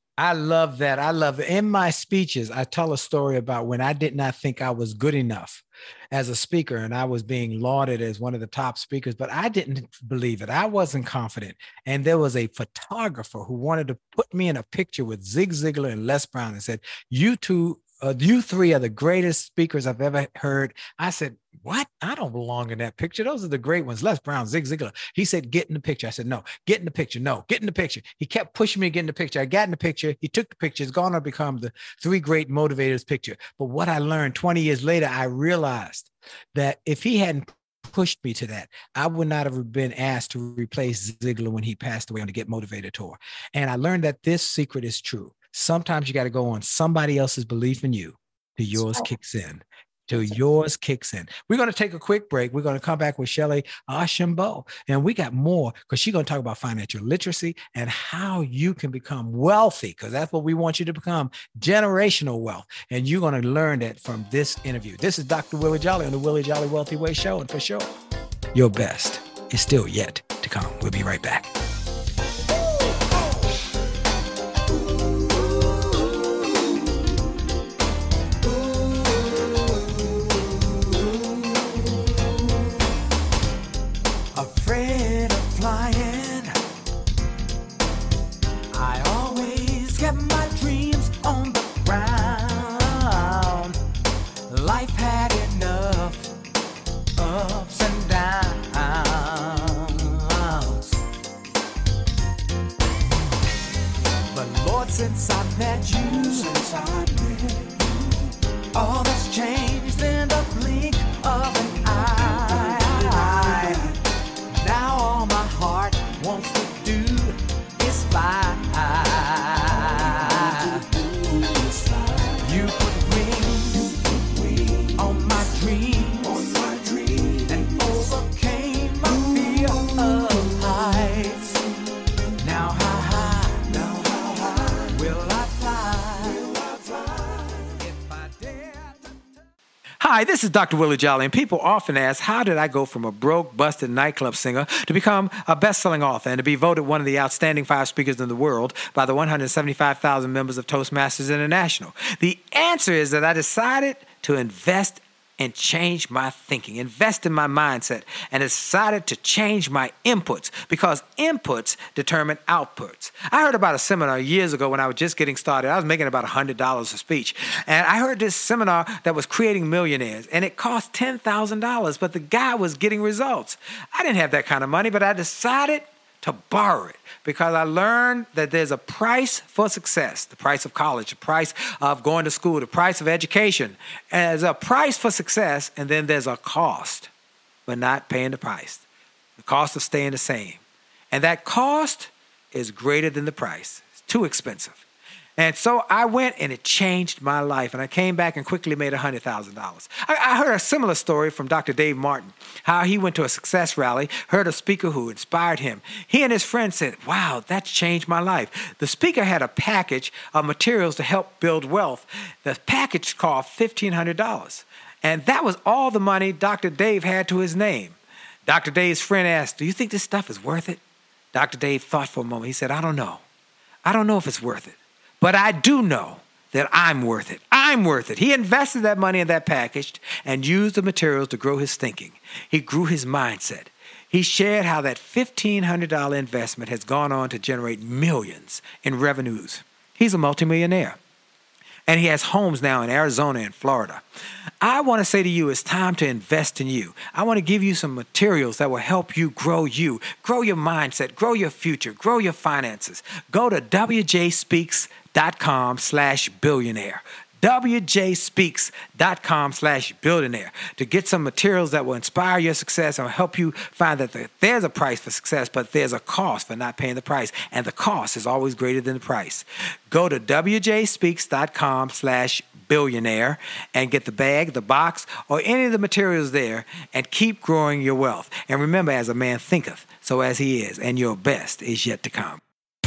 I love that. I love it. In my speeches, I tell a story about when I did not think I was good enough as a speaker, and I was being lauded as one of the top speakers, but I didn't believe it. I wasn't confident. And there was a photographer who wanted to put me in a picture with Zig Ziglar and Les Brown and said, you three are the greatest speakers I've ever heard. I said, what? I don't belong in that picture. Those are the great ones. Les Brown, Zig Ziglar. He said, get in the picture. I said, no, get in the picture. No, get in the picture. He kept pushing me to get in the picture. I got in the picture. He took the picture. It's going to become the three great motivators picture. But what I learned 20 years later, I realized that if he hadn't pushed me to that, I would not have been asked to replace Ziegler when he passed away on the Get Motivated tour. And I learned that this secret is true. Sometimes you got to go on somebody else's belief in you till yours kicks in. Till yours kicks in. We're going to take a quick break. We're going to come back with Shelly Archambault, and we got more because she's going to talk about financial literacy and how you can become wealthy, because that's what we want you to become, generational wealth. And you're going to learn that from this interview. This is Dr. Willie Jolly on the Willie Jolly Wealthy Way Show. And for sure, your best is still yet to come. We'll be right back. Afraid of flying, I always kept my dreams on the ground. Life had enough ups and downs, but Lord, since I met you, all that's changed in the blink of an eye. Now all my heart wants to do is fly. You put wings on my dreams and overcame my fear of heights. Now how high will I fly? If I dare. Hi, this is Dr. Willie Jolly, and people often ask, how did I go from a broke, busted nightclub singer to become a best-selling author and to be voted one of the outstanding 5 speakers in the world by the 175,000 members of Toastmasters International? The answer is that I decided to invest and change my thinking, invest in my mindset, and decided to change my inputs, because inputs determine outputs. I heard about a seminar years ago when I was just getting started. I was making about $100 a speech. And I heard this seminar that was creating millionaires, and it cost $10,000, but the guy was getting results. I didn't have that kind of money, but I decided to borrow it, because I learned that there's a price for success, the price of college, the price of going to school, the price of education. And there's a price for success, and then there's a cost for not paying the price, the cost of staying the same. And that cost is greater than the price. It's too expensive. And so I went, and it changed my life. And I came back and quickly made $100,000. I heard a similar story from Dr. Dave Martin, how he went to a success rally, heard a speaker who inspired him. He and his friends said, wow, that's changed my life. The speaker had a package of materials to help build wealth. The package cost $1,500. And that was all the money Dr. Dave had to his name. Dr. Dave's friend asked, do you think this stuff is worth it? Dr. Dave thought for a moment. He said, I don't know. I don't know if it's worth it. But I do know that I'm worth it. I'm worth it. He invested that money in that package and used the materials to grow his thinking. He grew his mindset. He shared how that $1,500 investment has gone on to generate millions in revenues. He's a multimillionaire. And he has homes now in Arizona and Florida. I want to say to you, it's time to invest in you. I want to give you some materials that will help you, grow your mindset, grow your future, grow your finances. Go to wjspeaks.com/billionaire. wjspeaks.com/billionaire to get some materials that will inspire your success and will help you find that there's a price for success, but there's a cost for not paying the price. And the cost is always greater than the price. Go to wjspeaks.com/billionaire and get the bag, the box, or any of the materials there, and keep growing your wealth. And remember, as a man thinketh, so as he is, and your best is yet to come.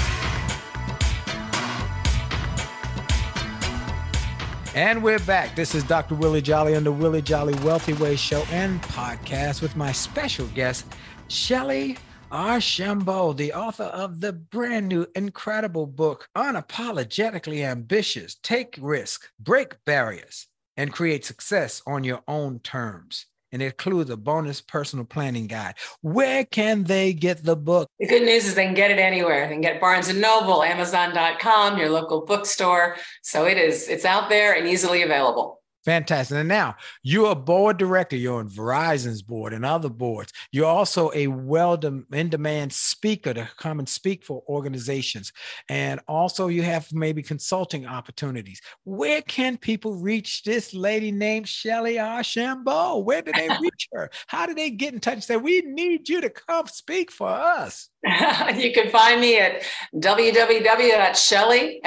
And we're back. This is Dr. Willie Jolly on the Willie Jolly Wealthy Way Show and podcast with my special guest, Shelly Archambault, the author of the brand new incredible book, Unapologetically Ambitious, Take Risk, Break Barriers, and Create Success on Your Own Terms. And it includes a bonus personal planning guide. Where can they get the book? The good news is they can get it anywhere. They can get Barnes & Noble, Amazon.com, your local bookstore. So it's out there and easily available. Fantastic. And now you're a board director. You're on Verizon's board and other boards. You're also a in-demand speaker to come and speak for organizations. And also you have maybe consulting opportunities. Where can people reach this lady named Shelly Archambault? Where do they reach her? How do they get in touch and say, we need you to come speak for us? You can find me at www.shellye,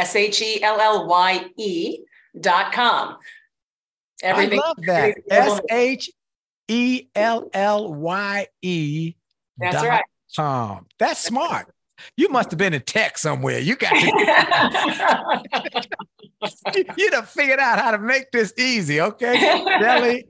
SHELLYE.com. Everything. I love that. SHELLYE. That's right. That's smart. You must have been in tech somewhere. You got to. You done figured out how to make this easy, okay? Shelly,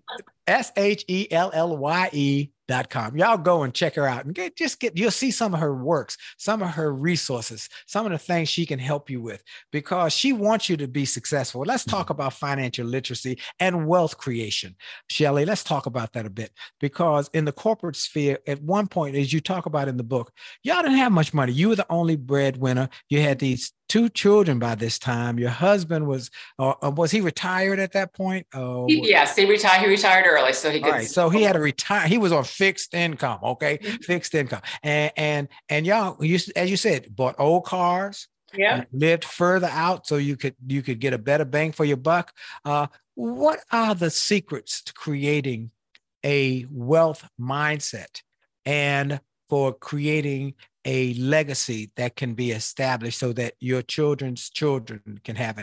SHELLYE.com. Y'all go and check her out and you'll see some of her works, some of her resources, some of the things she can help you with because she wants you to be successful. Let's talk about financial literacy and wealth creation. Shelly, let's talk about that a bit because in the corporate sphere, at one point, as you talk about in the book, y'all didn't have much money. You were the only breadwinner. You had these 2 children by this time. Your husband was he retired at that point? Yes, he retired. He retired early, so he could. All right, so he had to retire. He was on fixed income. Okay, fixed income, and y'all, as you said, bought old cars. Yeah, lived further out so you could get a better bang for your buck. What are the secrets to creating a wealth mindset and for creating a legacy that can be established so that your children's children can have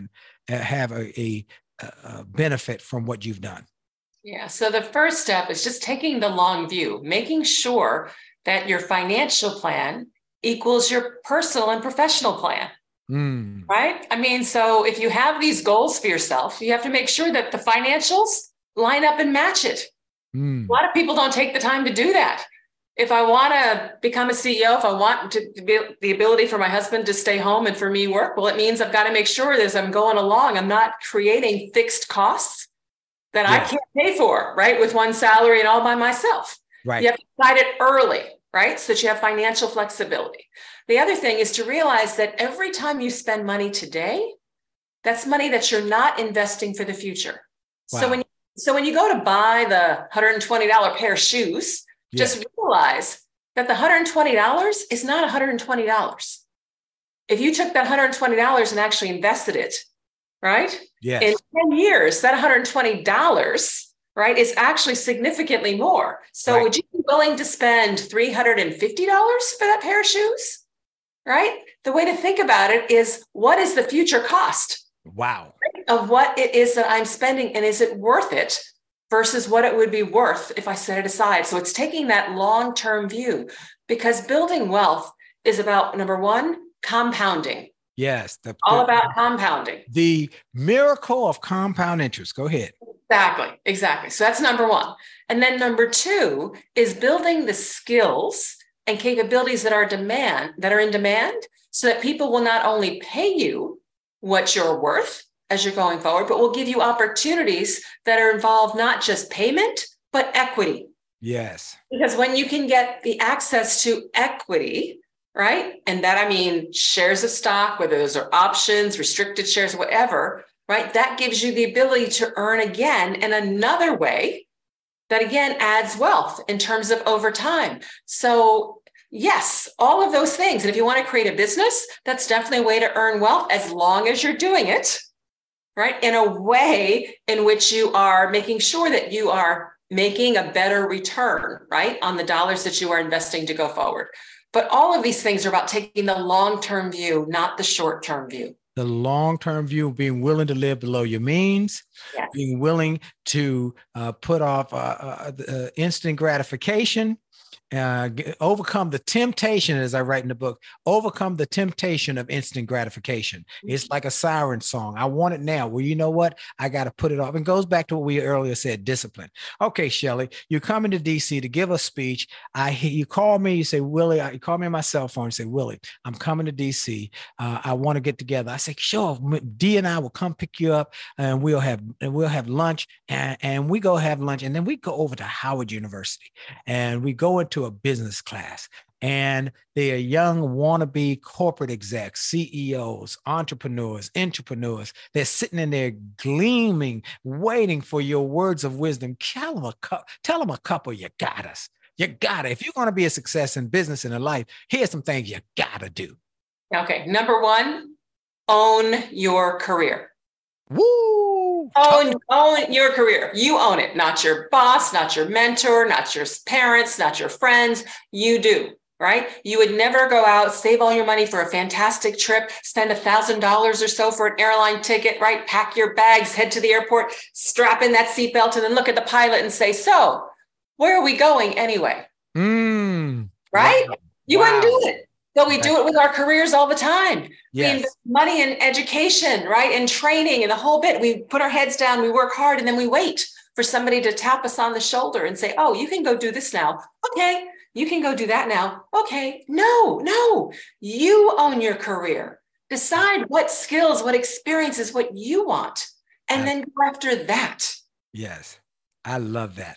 a benefit from what you've done? Yeah. So the first step is just taking the long view, making sure that your financial plan equals your personal and professional plan. Right? I mean, so if you have these goals for yourself, you have to make sure that the financials line up and match it. A lot of people don't take the time to do that. If I want to become a CEO, if I want to be the ability for my husband to stay home and for me work, well, it means I've got to make sure that as I'm going along, I'm not creating fixed costs that I can't pay for, right? With one salary and all by myself. Right. You have to decide it early, right? So that you have financial flexibility. The other thing is to realize that every time you spend money today, that's money that you're not investing for the future. Wow. So when you go to buy the $120 pair of shoes, just realize that the $120 is not $120. If you took that $120 and actually invested it, right? Yes. In 10 years, that $120, right, is actually significantly more. So would you be willing to spend $350 for that pair of shoes? Right? The way to think about it is, what is the future cost? Wow. Of what it is that I'm spending, and is it worth it versus what it would be worth if I set it aside? So it's taking that long-term view, because building wealth is about, number one, compounding. Yes. All about compounding. The miracle of compound interest. Go ahead. Exactly. So that's number one. And then number two is building the skills and capabilities that are in demand, so that people will not only pay you what you're worth as you're going forward, but will give you opportunities that are involved, not just payment, but equity. Yes. Because when you can get the access to equity, right? And that, I mean, shares of stock, whether those are options, restricted shares, whatever, right? That gives you the ability to earn again in another way that again adds wealth in terms of over time. So yes, all of those things. And if you want to create a business, that's definitely a way to earn wealth, as long as you're doing it, right, in a way in which you are making sure that you are making a better return, right, on the dollars that you are investing to go forward. But all of these things are about taking the long-term view, not the short-term view. The long-term view, being willing to live below your means, being willing to put off instant gratification, overcome the temptation, as I write in the book, overcome the temptation of instant gratification. It's like a siren song. I want it now. Well, you know what? I got to put it off. And goes back to what we earlier said, discipline. Okay, Shelly, you're coming to DC to give a speech. You call me, you say, Willie, you call me on my cell phone, you say, Willie, I'm coming to DC. I want to get together. I say, sure, D and I will come pick you up and we'll have lunch and we go have lunch. And then we go over to Howard University and we go into a business class, and they are young wannabe corporate execs, CEOs, entrepreneurs. They're sitting in there gleaming, waiting for your words of wisdom. Tell them a couple. You got us. You got it. If you're going to be a success in business and in life, here's some things you got to do. Okay. Number one, own your career. Woo! Own your career. You own it, not your boss, not your mentor, not your parents, not your friends. You do, right? You would never go out, save all your money for a fantastic trip, spend $1,000 or so for an airline ticket, right? Pack your bags, head to the airport, strap in that seatbelt, and then look at the pilot and say, so where are we going anyway? Right? Wow. You wouldn't do it. But we Right. do it with our careers all the time. Yes. We invest money in education, right? And training and the whole bit. We put our heads down, we work hard, and then we wait for somebody to tap us on the shoulder and say, oh, you can go do this now. Okay. You can go do that now. Okay. No. You own your career. Decide what skills, what experiences, what you want, and then go after that. Yes. I love that.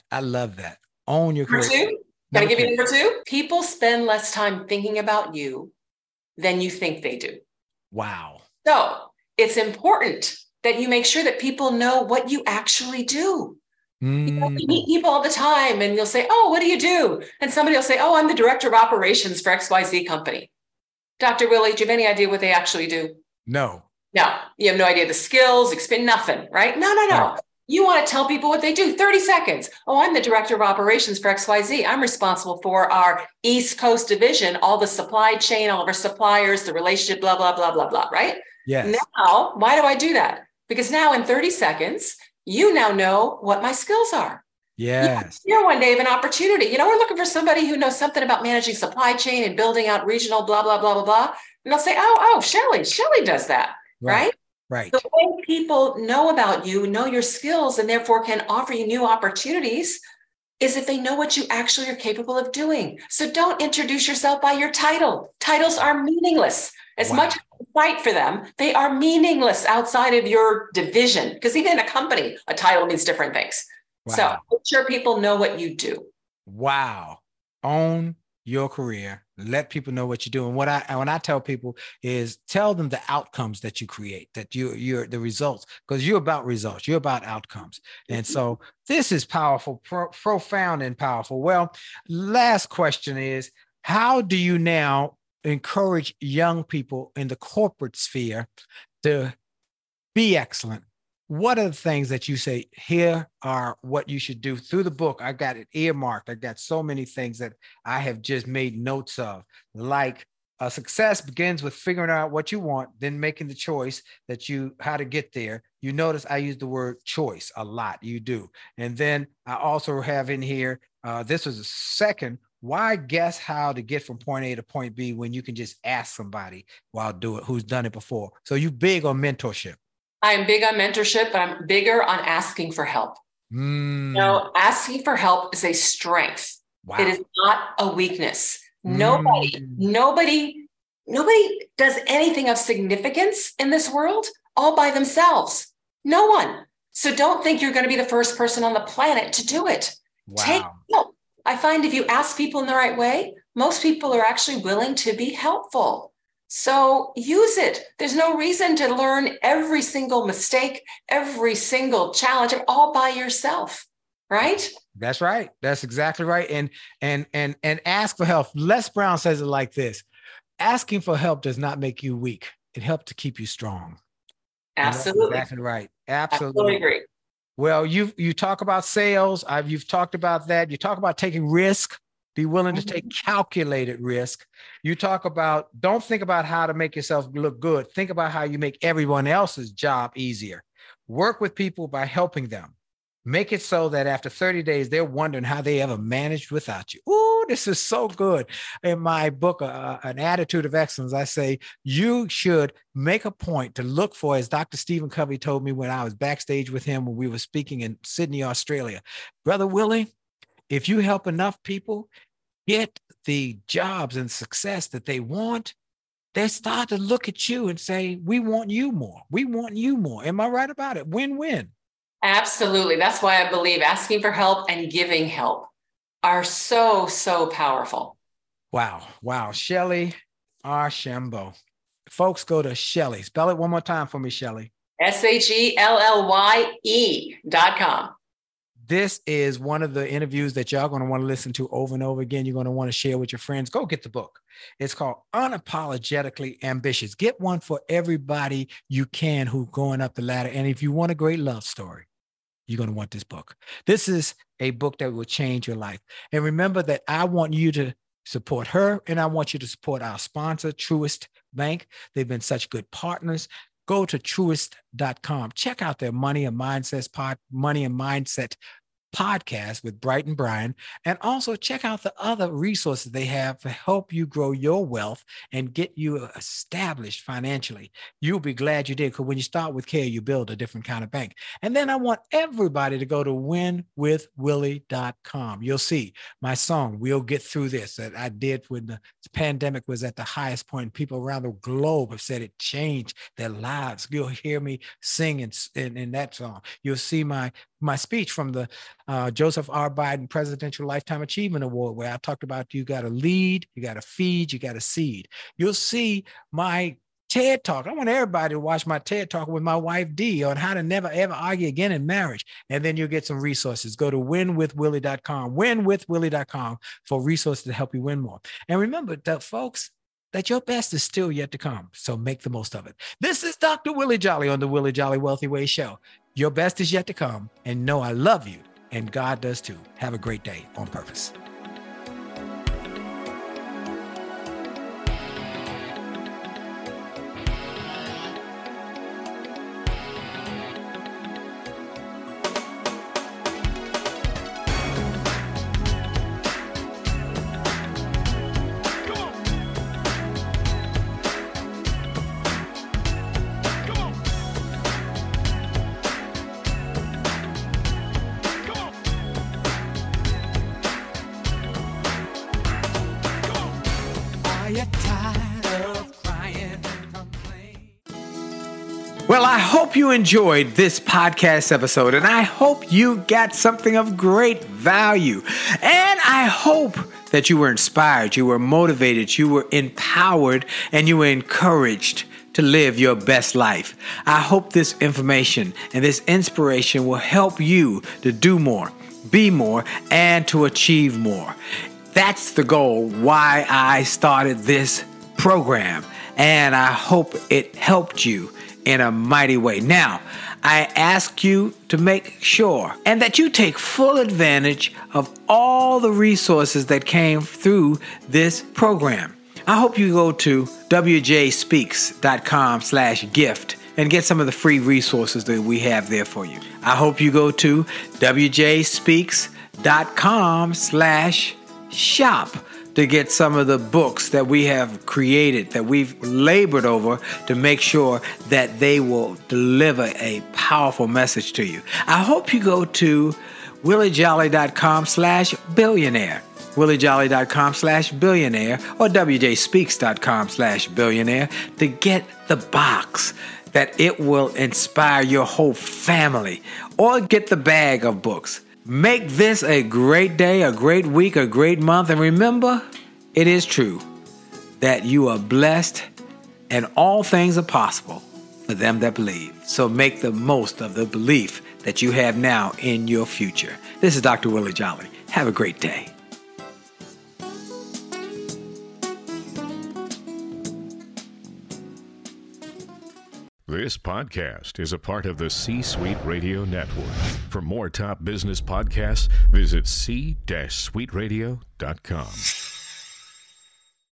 Own your Number career. two. Can I give you number two? People spend less time thinking about you than you think they do. Wow. So it's important that you make sure that people know what you actually do. You meet people all the time and you'll say, oh, what do you do? And somebody will say, oh, I'm the director of operations for XYZ company. Dr. Willie, do you have any idea what they actually do? No. No, you have no idea the skills, nothing, right? No. Right. You want to tell people what they do. 30 seconds. Oh, I'm the director of operations for XYZ. I'm responsible for our East Coast division, all the supply chain, all of our suppliers, the relationship, blah, blah, blah, blah, blah, right? Yes. Now, why do I do that? Because now in 30 seconds, you now know what my skills are. Yes. Here one day of an opportunity. We're looking for somebody who knows something about managing supply chain and building out regional, blah, blah, blah, blah, blah. And they'll say, oh, Shelly does that, right? Right. The way people know about you, know your skills, and therefore can offer you new opportunities is if they know what you actually are capable of doing. So don't introduce yourself by your title. Titles are meaningless. As much as you fight for them, they are meaningless outside of your division. Because even in a company, a title means different things. Wow. So make sure people know what you do. Wow. Own your career. Let people know what you do. And when I tell people is tell them the outcomes that you create, that you're the results, because you're about results. You're about outcomes. And so this is powerful, profound and powerful. Well, last question is, how do you now encourage young people in the corporate sphere to be excellent? What are the things that you say, here are what you should do? Through the book, I got it earmarked. I got so many things that I have just made notes of, like success begins with figuring out what you want, then making the choice how to get there. You notice I use the word choice a lot. You do. And then I also have in here, this was a second, why guess how to get from point A to point B when you can just ask somebody who's done it before? So you big on mentorship. I'm big on mentorship, but I'm bigger on asking for help. Asking for help is a strength. Wow. It is not a weakness. Nobody does anything of significance in this world all by themselves. No one. So don't think you're going to be the first person on the planet to do it. Wow. Take help. I find if you ask people in the right way, most people are actually willing to be helpful. So use it. There's no reason to learn every single mistake, every single challenge all by yourself, right? That's right. That's exactly right. And ask for help. Les Brown says it like this: asking for help does not make you weak. It helps to keep you strong. Absolutely. That's exactly right. Absolutely. Absolutely agree. Well, you talk about sales. You've talked about that. You talk about taking risk. Be willing to take calculated risk. You talk about, don't think about how to make yourself look good. Think about how you make everyone else's job easier. Work with people by helping them. Make it so that after 30 days, they're wondering how they ever managed without you. Ooh, this is so good. In my book, An Attitude of Excellence, I say you should make a point to look for, as Dr. Stephen Covey told me when I was backstage with him when we were speaking in Sydney, Australia. Brother Willie, if you help enough people get the jobs and success that they want, they start to look at you and say, we want you more. We want you more. Am I right about it? Win-win. Absolutely. That's why I believe asking for help and giving help are so, so powerful. Wow. Shelly Archambault. Folks, go to Shelly. Spell it one more time for me, Shelly. SHELLYE.com. This is one of the interviews that y'all going to want to listen to over and over again. You're going to want to share with your friends. Go get the book. It's called Unapologetically Ambitious. Get one for everybody you can who's going up the ladder. And if you want a great love story, you're going to want this book. This is a book that will change your life. And remember that I want you to support her, and I want you to support our sponsor, Truist Bank. They've been such good partners. Go to truist.com. Check out their Money and Mindset podcast with Bright and Brian, and also check out the other resources they have to help you grow your wealth and get you established financially. You'll be glad you did, because when you start with care, you build a different kind of bank. And then I want everybody to go to winwithwillie.com. You'll see my song, We'll Get Through This, that I did when the pandemic was at the highest point. People around the globe have said it changed their lives. You'll hear me sing in that song. You'll see my speech from the Joseph R. Biden Presidential Lifetime Achievement Award, where I talked about you got to lead, you got to feed, you got to seed. You'll see my TED Talk. I want everybody to watch my TED Talk with my wife, Dee, on how to never, ever argue again in marriage. And then you'll get some resources. Go to winwithwillie.com, winwithwillie.com for resources to help you win more. And remember, folks, that your best is still yet to come. So make the most of it. This is Dr. Willie Jolly on the Willie Jolly Wealthy Way Show. Your best is yet to come. And know I love you. And God does too. Have a great day on purpose. Well, I hope you enjoyed this podcast episode, and I hope you got something of great value. And I hope that you were inspired, you were motivated, you were empowered, and you were encouraged to live your best life. I hope this information and this inspiration will help you to do more, be more, and to achieve more. That's the goal why I started this program, and I hope it helped you in a mighty way. Now, I ask you to make sure and that you take full advantage of all the resources that came through this program. I hope you go to wjspeaks.com/gift and get some of the free resources that we have there for you. I hope you go to wjspeaks.com/shop to get some of the books that we have created, that we've labored over to make sure that they will deliver a powerful message to you. I hope you go to williejolly.com/billionaire, williejolly.com/billionaire, or wjspeaks.com/billionaire to get the box that it will inspire your whole family, or get the bag of books. Make this a great day, a great week, a great month. And remember, it is true that you are blessed and all things are possible for them that believe. So make the most of the belief that you have now in your future. This is Dr. Willie Jolly. Have a great day. This podcast is a part of the C-Suite Radio Network. For more top business podcasts, visit c-suiteradio.com.